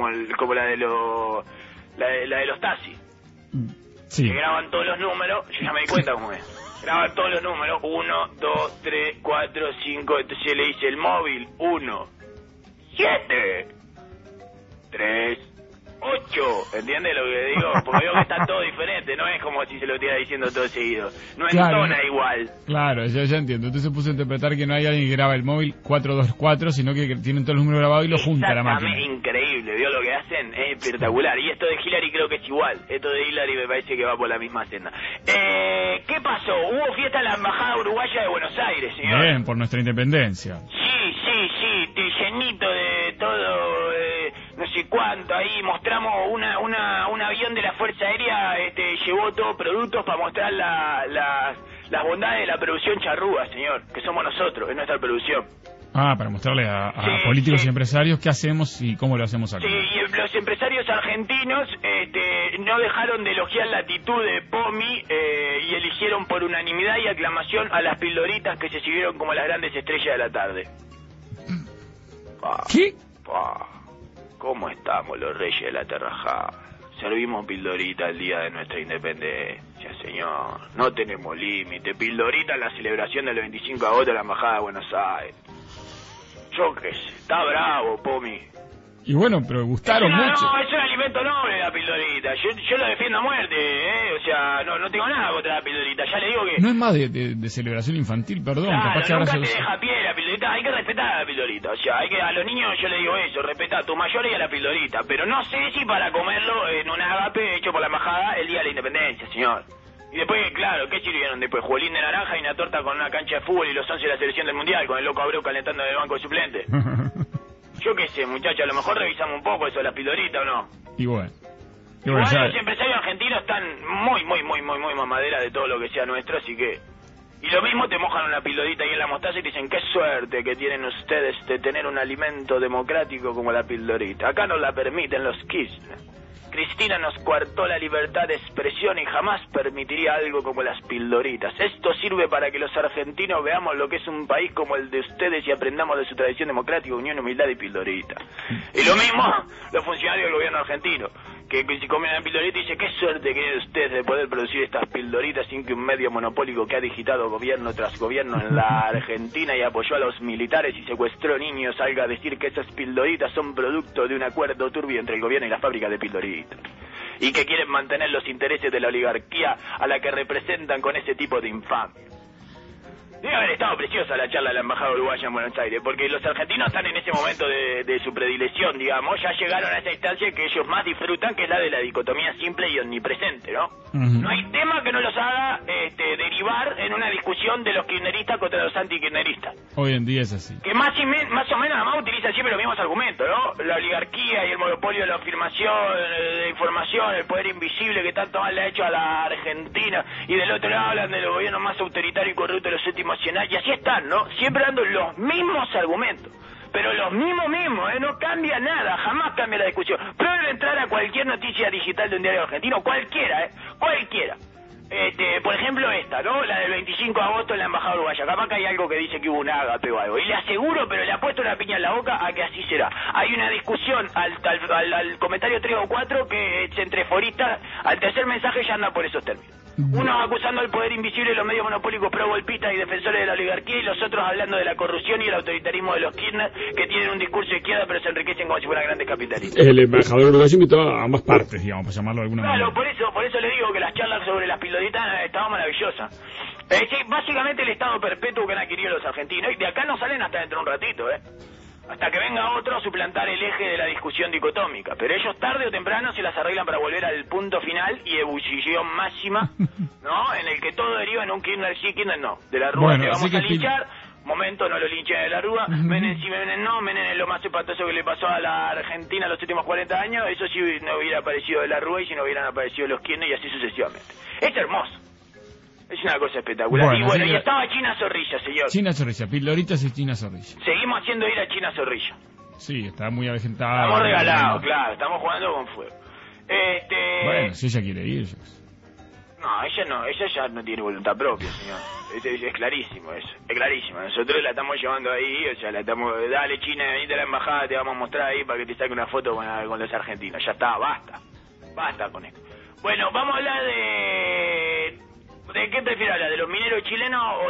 S3: los taxis.
S2: Sí.
S3: Que graban todos los números, yo ya me di cuenta cómo es. Graban todos los números, 1, 2, 3, 4, 5, entonces le dice el móvil, 1, 7, 3, 8, ¿entiendes lo que digo? Porque veo que está todo diferente, no es como si se lo estuviera diciendo todo seguido, no entona igual.
S2: Claro, ya entiendo. Entonces se puso a interpretar que no hay alguien que graba el móvil 424, sino que tienen todos los números grabados y los junta la máquina.
S3: Increíble, ¿vio lo que hacen? Es espectacular. Y esto de Hillary creo que es igual. Esto de Hillary me parece que va por la misma senda. ¿Qué pasó? Hubo fiesta en la Embajada Uruguaya de Buenos Aires, señor.
S2: Bien, por nuestra independencia.
S3: Sí, llenito de todo, no sé cuánto. Ahí mostramos un avión de la Fuerza Aérea, llevó todos productos para mostrar las bondades de la producción charrúa, señor, que somos nosotros, es nuestra producción.
S2: Para mostrarle a políticos y empresarios qué hacemos y cómo lo hacemos acá.
S3: Sí, y los empresarios argentinos no dejaron de elogiar la actitud de Pomi y eligieron por unanimidad y aclamación a las pildoritas que se siguieron como las grandes estrellas de la tarde.
S2: ¿Qué?
S3: ¿Cómo estamos los reyes de la terrajada? Servimos pildorita el día de nuestra independencia, señor. No tenemos límite. Pildorita en la celebración del 25 de agosto de la Embajada de Buenos Aires. Yo qué sé, está bravo, Pomi.
S2: Y bueno, pero gustaron mucho.
S3: No, es un alimento noble la pildorita. Yo lo defiendo a muerte, O sea, no tengo nada contra la pildorita. Ya le digo que...
S2: No es más de celebración infantil, perdón.
S3: Claro,
S2: capaz que ahora
S3: nunca te deja pie la pildorita. Hay que respetar a la pildorita. O sea, a los niños yo le digo eso. Respeta a tu mayor y a la pildorita. Pero no sé si para comerlo en un agape hecho por la embajada el día de la independencia, señor. Y después, claro, ¿qué sirvieron después? Jolín de naranja y una torta con una cancha de fútbol y los 11 de la selección del mundial, con el loco Abreu calentando en el banco de suplente. Yo qué sé, muchachos, a lo mejor revisamos un poco eso de las pildoritas, ¿o no?
S2: Y bueno.
S3: Igual los empresarios argentinos están muy mamadera de todo lo que sea nuestro, así que... Y lo mismo te mojan una pildorita ahí en la mostaza y te dicen, qué suerte que tienen ustedes de tener un alimento democrático como la pildorita. Acá no la permiten los Kirchner. Cristina nos coartó la libertad de expresión y jamás permitiría algo como las pildoritas. Esto sirve para que los argentinos veamos lo que es un país como el de ustedes y aprendamos de su tradición democrática, unión, humildad y pildorita. Y lo mismo los funcionarios del gobierno argentino, que si comen una pildorita y dice, qué suerte que tienen ustedes de poder producir estas pildoritas sin que un medio monopólico que ha digitado gobierno tras gobierno en la Argentina y apoyó a los militares y secuestró niños salga a decir que esas pildoritas son producto de un acuerdo turbio entre el gobierno y las fábricas de pildoritas. Y que quieren mantener los intereses de la oligarquía a la que representan con ese tipo de infamia. Debe haber estado preciosa la charla de la Embajada Uruguaya en Buenos Aires, porque los argentinos están en ese momento de su predilección, digamos, ya llegaron a esa instancia que ellos más disfrutan, que es la de la dicotomía simple y omnipresente, ¿no? No hay tema que no los haga derivar en una discusión de los kirchneristas contra los antikirchneristas.
S2: Hoy en día es así.
S3: Que más o menos además utilizan siempre los mismos argumentos, ¿no? La oligarquía y el monopolio de la afirmación, de información, el poder invisible que tanto mal le ha hecho a la Argentina, y del otro lado hablan de los gobiernos más autoritarios y corruptos de los últimos 100 años, y así están, ¿no? Siempre dando los mismos argumentos. Pero los mismos, no cambia nada, jamás cambia la discusión. Prueben entrar a cualquier noticia digital de un diario argentino, cualquiera, cualquiera. Por ejemplo esta, ¿no? La del 25 de agosto en la Embajada Uruguaya. Capaz que hay algo que dice que hubo un ágape o algo. Y le aseguro, pero le apuesto una piña en la boca a que así será. Hay una discusión al comentario 3 o 4 que es entre foristas, al tercer mensaje ya anda por esos términos. Unos acusando al poder invisible de los medios monopólicos pro-golpistas y defensores de la oligarquía, y los otros hablando de la corrupción y el autoritarismo de los Kirchner, que tienen un discurso de izquierda pero se enriquecen como si fueran grandes capitalistas.
S2: El embajador uruguayo invitó a ambas partes, digamos, para llamarlo de alguna manera.
S3: Claro, por eso le digo que las charlas sobre las pildoritas estaban maravillosas. Sí, básicamente el estado perpetuo que han adquirido los argentinos, y de acá no salen hasta dentro de un ratito, hasta que venga otro a suplantar el eje de la discusión dicotómica. Pero ellos tarde o temprano se las arreglan para volver al punto final y ebullición máxima, ¿no? En el que todo deriva en un Kirchner sí, Kirchner no. De la Rúa que vamos a linchar, momento no lo linchen de la Rúa, Menem sí, Menem no, Menem es lo más espantoso que le pasó a la Argentina los últimos 40 años, eso sí no hubiera aparecido de la Rúa y si no hubieran aparecido los Kirchner y así sucesivamente. Es hermoso. Es una cosa espectacular.
S2: Bueno,
S3: y bueno, y estaba China Zorrilla, señor.
S2: China Zorrilla, pildoritas y China Zorrilla.
S3: Seguimos haciendo ir a China Zorrilla.
S2: Sí, está muy avejentada.
S3: Estamos regalados, claro, estamos jugando con fuego.
S2: Bueno, si ella quiere ir.
S3: No, ella ya no tiene voluntad propia, señor. Es clarísimo eso, es clarísimo. Nosotros la estamos llevando ahí, o sea, la estamos... Dale, China, venite a la embajada, te vamos a mostrar ahí para que te saque una foto con los argentinos. Ya está, basta con esto. Bueno, vamos a hablar ¿De qué prefiero hablar? ¿De los mineros chilenos o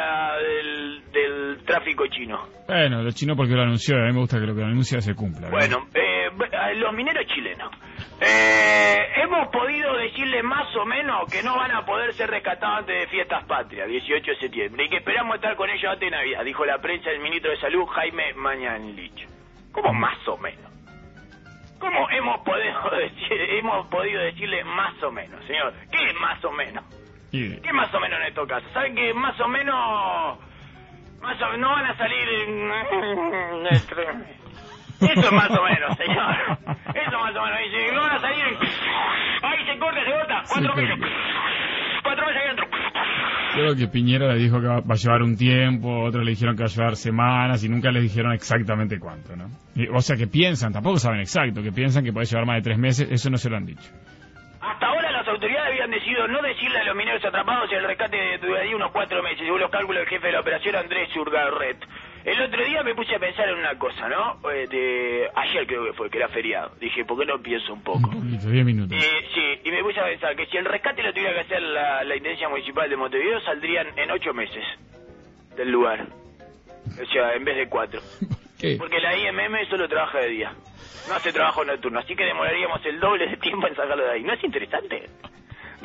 S3: del tráfico chino?
S2: Bueno, los chinos porque lo anunció, a mí me gusta que lo que anuncia se cumpla.
S3: Bueno, los mineros chilenos. Hemos podido decirle más o menos que no van a poder ser rescatados antes de fiestas patrias, 18 de septiembre, y que esperamos estar con ellos antes de Navidad, dijo la prensa del ministro de Salud, Jaime Mañalich. ¿Cómo más o menos? ¿Cómo hemos podido decirle más o menos, señor? ¿Qué es más o menos? ¿Qué más o menos en estos casos? ¿Saben que más o menos no van a salir eso es más o menos, señor. Eso más o menos. Dice, no van a salir ahí se corta, se bota 4 meses. 4 meses adentro.
S2: Creo que Piñera le dijo que va a llevar un tiempo, otros le dijeron que va a llevar semanas y nunca les dijeron exactamente cuánto, ¿no? O sea que piensan, tampoco saben exacto, que piensan que puede llevar más de 3 meses, eso no se lo han dicho.
S3: Hasta ahora las autoridades habían decidido no decirle a los mineros atrapados si el rescate duraría unos 4 meses, según los cálculos del jefe de la operación, Andrés Urgarret. El otro día me puse a pensar en una cosa, ¿no? Ayer creo que fue, que era feriado. Dije, ¿por qué no pienso un poco?
S2: Un poquito, 10 minutos.
S3: Sí, y me puse a pensar que si el rescate lo tuviera que hacer la Intendencia Municipal de Montevideo, saldrían en 8 meses del lugar. O sea, en vez de 4.
S2: ¿Qué?
S3: Porque la IMM solo trabaja de día. No hace trabajo nocturno, así que demoraríamos el doble de tiempo en sacarlo de ahí. ¿No es interesante?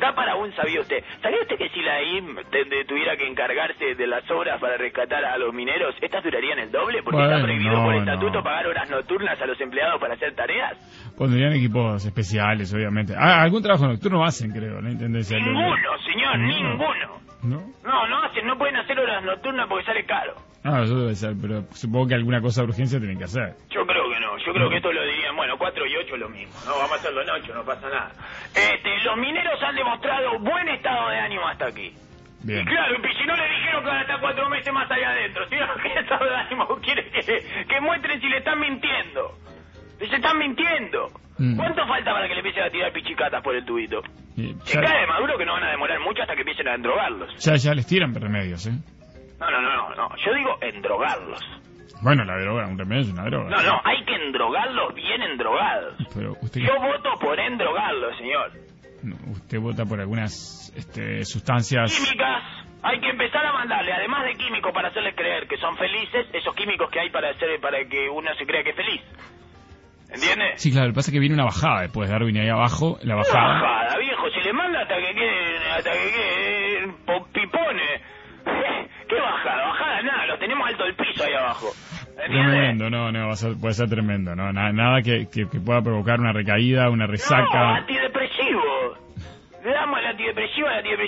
S3: Da para un, ¿sabía usted? ¿Sabía usted que si la IM tuviera que encargarse de las obras para rescatar a los mineros, estas durarían el doble? Porque está prohibido por estatuto pagar horas nocturnas a los empleados para hacer tareas.
S2: Pondrían equipos especiales, obviamente. Algún trabajo nocturno hacen, creo, ¿no? ¿Entendés?
S3: Ninguno, señor, ninguno. No hacen, no pueden hacer horas nocturnas porque sale caro.
S2: Eso debe ser, pero supongo que alguna cosa de urgencia tienen que hacer.
S3: Yo creo que no, yo creo que esto lo dirían, 4 y 8 es lo mismo, no, vamos a hacerlo en 8, no pasa nada. Los mineros han demostrado buen estado de ánimo hasta aquí.
S2: Bien.
S3: Y claro, y si no le dijeron que van a estar 4 meses más allá adentro, si no, ¿qué estado de ánimo quiere que muestren si le están mintiendo? Se están mintiendo. ¿Cuánto falta para que le empiecen a tirar pichicatas por el tubito? Se cae de Maduro que no van a demorar mucho hasta que empiecen a endrogarlos.
S2: Ya les tiran remedios, ¿eh?
S3: No, yo digo endrogarlos.
S2: Bueno, la droga, un remedio es una droga.
S3: No, hay que endrogarlos bien endrogados.
S2: Pero usted...
S3: Yo voto por endrogarlos, señor.
S2: Usted vota por algunas sustancias...
S3: Químicas. Hay que empezar a mandarle, además de químicos para hacerles creer que son felices, esos químicos que hay para que uno se crea que es feliz. ¿Entiende?
S2: Sí, claro, lo que pasa es que viene una bajada después de Darwin ahí abajo, la bajada.
S3: Una bajada, viejo, se le manda hasta que queden pipones. ¿Qué bajada? Bajada nada, lo tenemos alto el piso ahí abajo. ¿Entiende?
S2: Tremendo, puede ser tremendo, no, nada que pueda provocar una recaída, una resaca.
S3: No, antidepresivo. Le damos el antidepresivo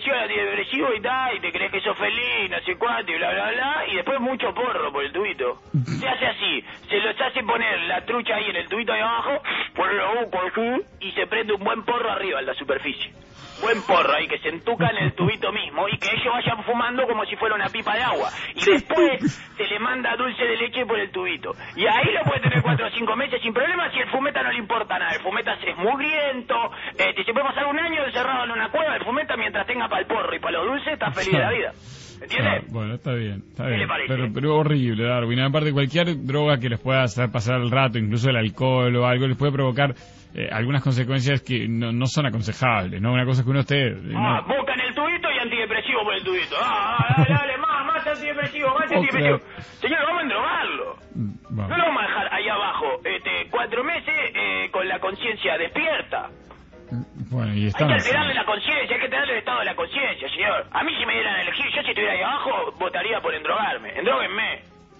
S3: y tal, y te crees que sos feliz, no sé cuánto, y bla, bla, bla, y después mucho porro por el tubito. Se hace así, se los hace poner la trucha ahí en el tubito ahí abajo, poner la boca así, y se prende un buen porro arriba en la superficie. Buen porro ahí que se entuca en el tubito mismo y que ellos vayan fumando como si fuera una pipa de agua. Y después se le manda dulce de leche por el tubito. Y ahí lo puede tener 4 o 5 meses sin problema si el fumeta no le importa nada. El fumeta es mugriento, se puede pasar un año encerrado en una cueva. El fumeta mientras tenga para el porro y para los dulces está feliz de la vida. ¿Entiendes?
S2: Bueno, está bien.
S3: ¿Qué le parece?
S2: Pero horrible, Darwin. Aparte, cualquier droga que les pueda hacer pasar el rato, incluso el alcohol o algo, les puede provocar algunas consecuencias que no son aconsejables, ¿no? Una cosa es que uno esté...
S3: boca en el tubito y antidepresivo por el tubito. Dale, más antidepresivo, antidepresivo. Señor, vamos a endrogarlo. No lo vamos a dejar ahí abajo 4 meses con la conciencia despierta.
S2: Bueno, y
S3: hay que alterarle la conciencia, hay que tenerle el estado de la conciencia, señor. A mí si me dieran a elegir, yo si estuviera ahí abajo, votaría por endrogarme. Endróguenme,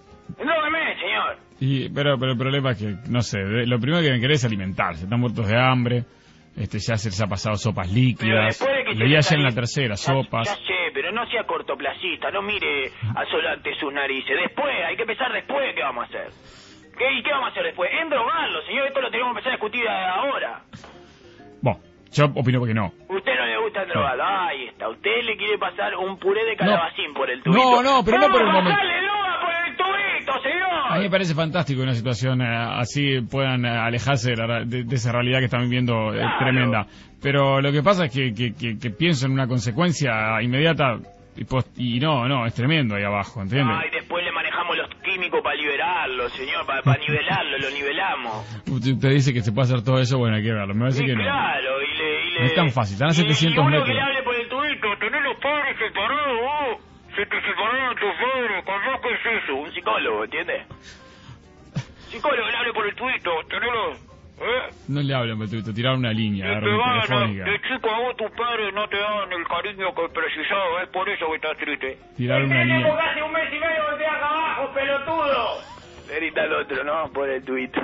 S3: señor.
S2: Pero el problema es que, no sé, lo primero que deben querer es alimentarse. Están muertos de hambre, ya se les ha pasado sopas líquidas. Ya en la tercera, sopas.
S3: Ya sé, pero no sea cortoplacista, no mire a solo ante sus narices. Después, hay que empezar después, ¿qué vamos a hacer? ¿Y qué vamos a hacer después? Endrogarlo, señor, esto lo tenemos que empezar a discutir ahora.
S2: Bueno, yo opino que no.
S3: Usted no le gusta el drogado. Ahí está. Usted le quiere pasar un puré de calabacín por el tubito.
S2: Pero no por el momento.
S3: ¡Dale droga por el tubito, señor!
S2: A mí me parece fantástico que una situación así puedan alejarse de esa realidad que están viviendo tremenda. Pero lo que pasa es que pienso en una consecuencia inmediata y no, es tremendo ahí abajo, ¿entiendes?
S3: Y después le manejamos los químicos para liberarlo, señor, para nivelarlo, lo nivelamos.
S2: Usted dice que se puede hacer todo eso, bueno, hay que verlo. Me parece que no.
S3: Claro,
S2: no es tan fácil, están a 700 metros.
S3: Que le hable por el tubito, tenés los padres separados, vos. Se te separaron tus padres, ¿con qué es eso? Un psicólogo, ¿entiendes? Psicólogo, le hable por el tubito, tenelo.
S2: No le hablen por el tubito, tirar una línea telefónica.
S3: De chico a vos tus padres no te daban el cariño que precisabas, es por eso que estás triste.
S2: Tirar una línea.
S3: Tenemos casi un mes y medio que te acá abajo, pelotudo. Le grita al otro, ¿no? Por el tubito.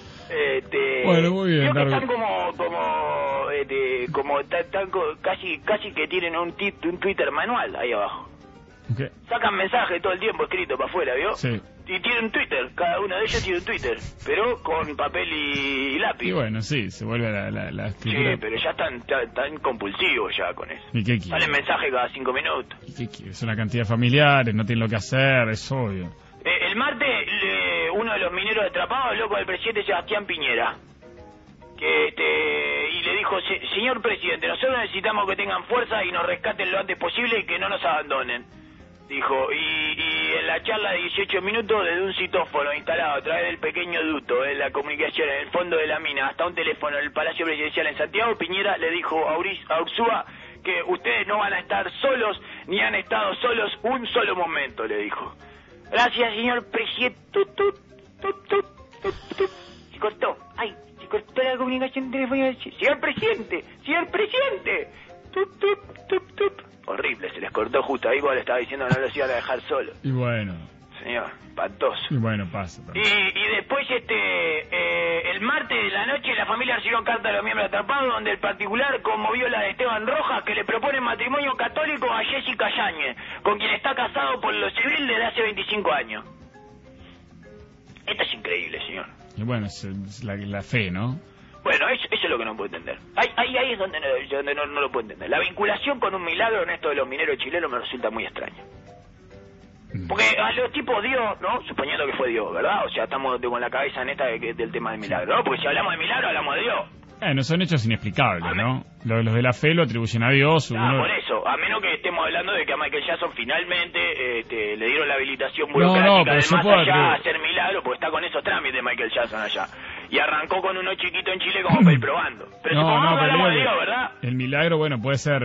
S2: Bueno, muy bien,
S3: creo que están casi que tienen un Twitter manual ahí abajo.
S2: Okay.
S3: Sacan mensajes todo el tiempo escrito para afuera, ¿vio?
S2: Sí.
S3: Y tienen un Twitter, cada uno de ellos tiene un Twitter, pero con papel y lápiz.
S2: Y bueno, sí, se vuelve la escritura.
S3: Sí, pero ya están compulsivos ya con eso.
S2: ¿Y qué quiere?
S3: Salen mensajes cada 5 minutos.
S2: ¿Y qué quiere? Son una cantidad de familiares, no tienen lo que hacer, es obvio.
S3: El martes, uno de los mineros atrapados habló con el presidente Sebastián Piñera. Y le dijo, señor presidente, nosotros necesitamos que tengan fuerza y nos rescaten lo antes posible y que no nos abandonen. Dijo, y en la charla de 18 minutos, desde un citófono instalado a través del pequeño ducto de la comunicación en el fondo de la mina hasta un teléfono en el Palacio Presidencial en Santiago, Piñera le dijo a Ursúa que ustedes no van a estar solos ni han estado solos un solo momento, le dijo. Gracias, señor presidente. Se cortó. Se cortó la comunicación telefónica. Señor presidente. Horrible, se les cortó justo ahí cuando le estaba diciendo que no los iban a dejar solo.
S2: Y bueno.
S3: Señor, espantoso.
S2: Y bueno, pasa.
S3: Y después, el martes de la noche, la familia recibió carta de los miembros atrapados, donde el particular conmovió la de Esteban Rojas, que le propone matrimonio católico a Jessica Yáñez, con quien está casado por lo civil desde hace 25 años. Esto es increíble, señor.
S2: Y bueno, es la fe, ¿no?
S3: Bueno, eso es lo que no puedo entender. Ahí es donde no lo puedo entender. La vinculación con un milagro en esto de los mineros chilenos me resulta muy extraña. Porque a los tipos Dios, ¿no? Suponiendo que fue Dios, ¿verdad? O sea, estamos con la cabeza neta del tema del milagro, ¿no? Porque si hablamos de milagro, hablamos de Dios.
S2: No son hechos inexplicables, ¿no? Los de la fe lo atribuyen a Dios.
S3: Por eso, a menos que estemos hablando de que a Michael Jackson finalmente le dieron la habilitación burocrática de más allá a hacer milagro, porque está con esos trámites Michael Jackson allá. Y arrancó con uno chiquito en Chile como para ir probando. Pero supongamos que hablamos de Dios, ¿verdad?
S2: El milagro, bueno, puede ser...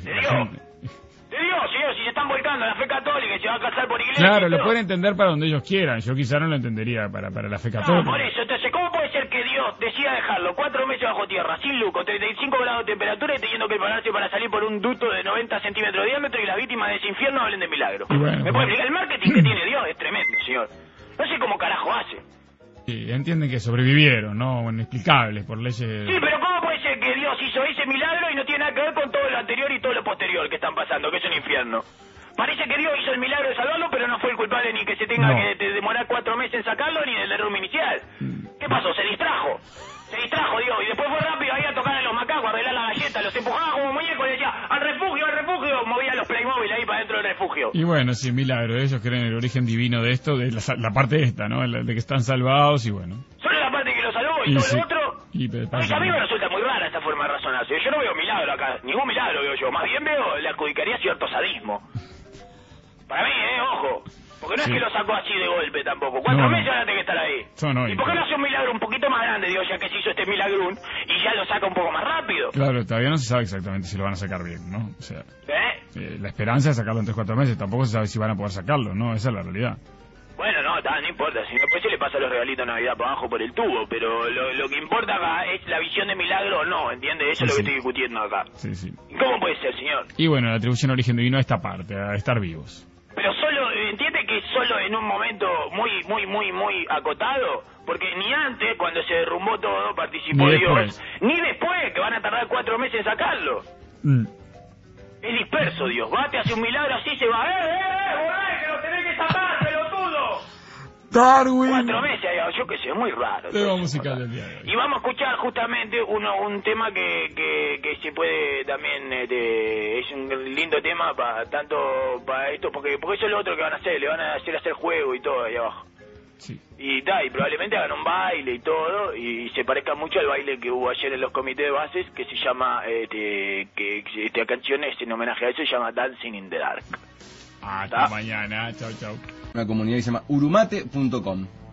S3: Te digo, señor, si se están volcando a la fe católica y se va a casar por iglesia...
S2: Claro, lo pueden entender para donde ellos quieran. Yo quizá no lo entendería para la fe católica.
S3: No, por eso. Entonces, ¿cómo puede ser que Dios decida dejarlo 4 meses bajo tierra, sin luz, con 35 grados de temperatura y teniendo que prepararse para salir por un ducto de 90 centímetros de diámetro y las víctimas de ese infierno hablen de milagro?
S2: Bueno,
S3: ¿Me puede explicar? El marketing que tiene Dios es tremendo, señor. No sé cómo carajo hace.
S2: Sí, entienden que sobrevivieron, ¿no? Inexplicables por leyes...
S3: Sí, pero ¿cómo puede ser que Dios hizo ese milagro y no tiene nada que ver con todo lo anterior y todo lo posterior que están pasando, que es un infierno? Parece que Dios hizo el milagro de salvarlo, pero no fue el culpable ni que se tenga que demorar 4 meses en sacarlo, ni del error inicial. ¿Qué pasó? Se distrajo Dios, y después fue rápido ahí a tocar a los macacos, a arreglar la galleta, los empujaba como muñecos y decía, al refugio, movía los Playmobil ahí para dentro del refugio.
S2: Y bueno, sí, milagro, ellos creen en el origen divino de esto, de la parte esta, ¿no? De que están salvados y bueno.
S3: Solo la parte que lo salvó y todo lo otro... a mí me resulta muy rara esta forma de razonarse. Yo no veo milagro acá, ningún milagro veo yo, más bien le adjudicaría cierto sadismo. Para mí, ojo. Porque no es que lo sacó así de golpe tampoco. 4 meses van a tener que estar ahí. ¿Y por qué no hace un milagro un poquito más grande, Dios, ya que se hizo este milagrún, y ya lo saca un poco más rápido?
S2: Claro, todavía no se sabe exactamente si lo van a sacar bien, ¿no? O sea, la esperanza es sacarlo en 3-4 meses. Tampoco se sabe si van a poder sacarlo, ¿no? Esa es la realidad.
S3: Bueno, no importa. Si después se le pasa los regalitos de Navidad para abajo por el tubo. Pero lo que importa acá es la visión de milagro o no, ¿entiendes? Eso es lo que estoy discutiendo acá.
S2: Sí.
S3: ¿Cómo puede ser, señor?
S2: Y bueno, la atribución a origen divino a esta parte, a estar vivos.
S3: Pero solo, entiende que solo en un momento muy acotado, porque ni antes, cuando se derrumbó todo, participó Dios, ni después, que van a tardar 4 meses en sacarlo. Es disperso Dios, te hace un milagro así, se va, volá, que lo tenés que sacar, pelotudo.
S2: Darwin.
S3: 4 meses, yo qué sé, muy raro.
S2: Tema musical del día de hoy.
S3: Y vamos a escuchar justamente un tema que se puede también, es un lindo tema tanto para esto, porque eso es lo otro que van a hacer, le van a hacer juego y todo ahí abajo.
S2: Sí.
S3: Y probablemente hagan un baile y todo, y se parezca mucho al baile que hubo ayer en los comités de bases, que se llama, esta canción es en homenaje a eso, se llama Dancing in the Dark.
S2: Hasta mañana, chau.
S5: Una comunidad que se llama urumate.com.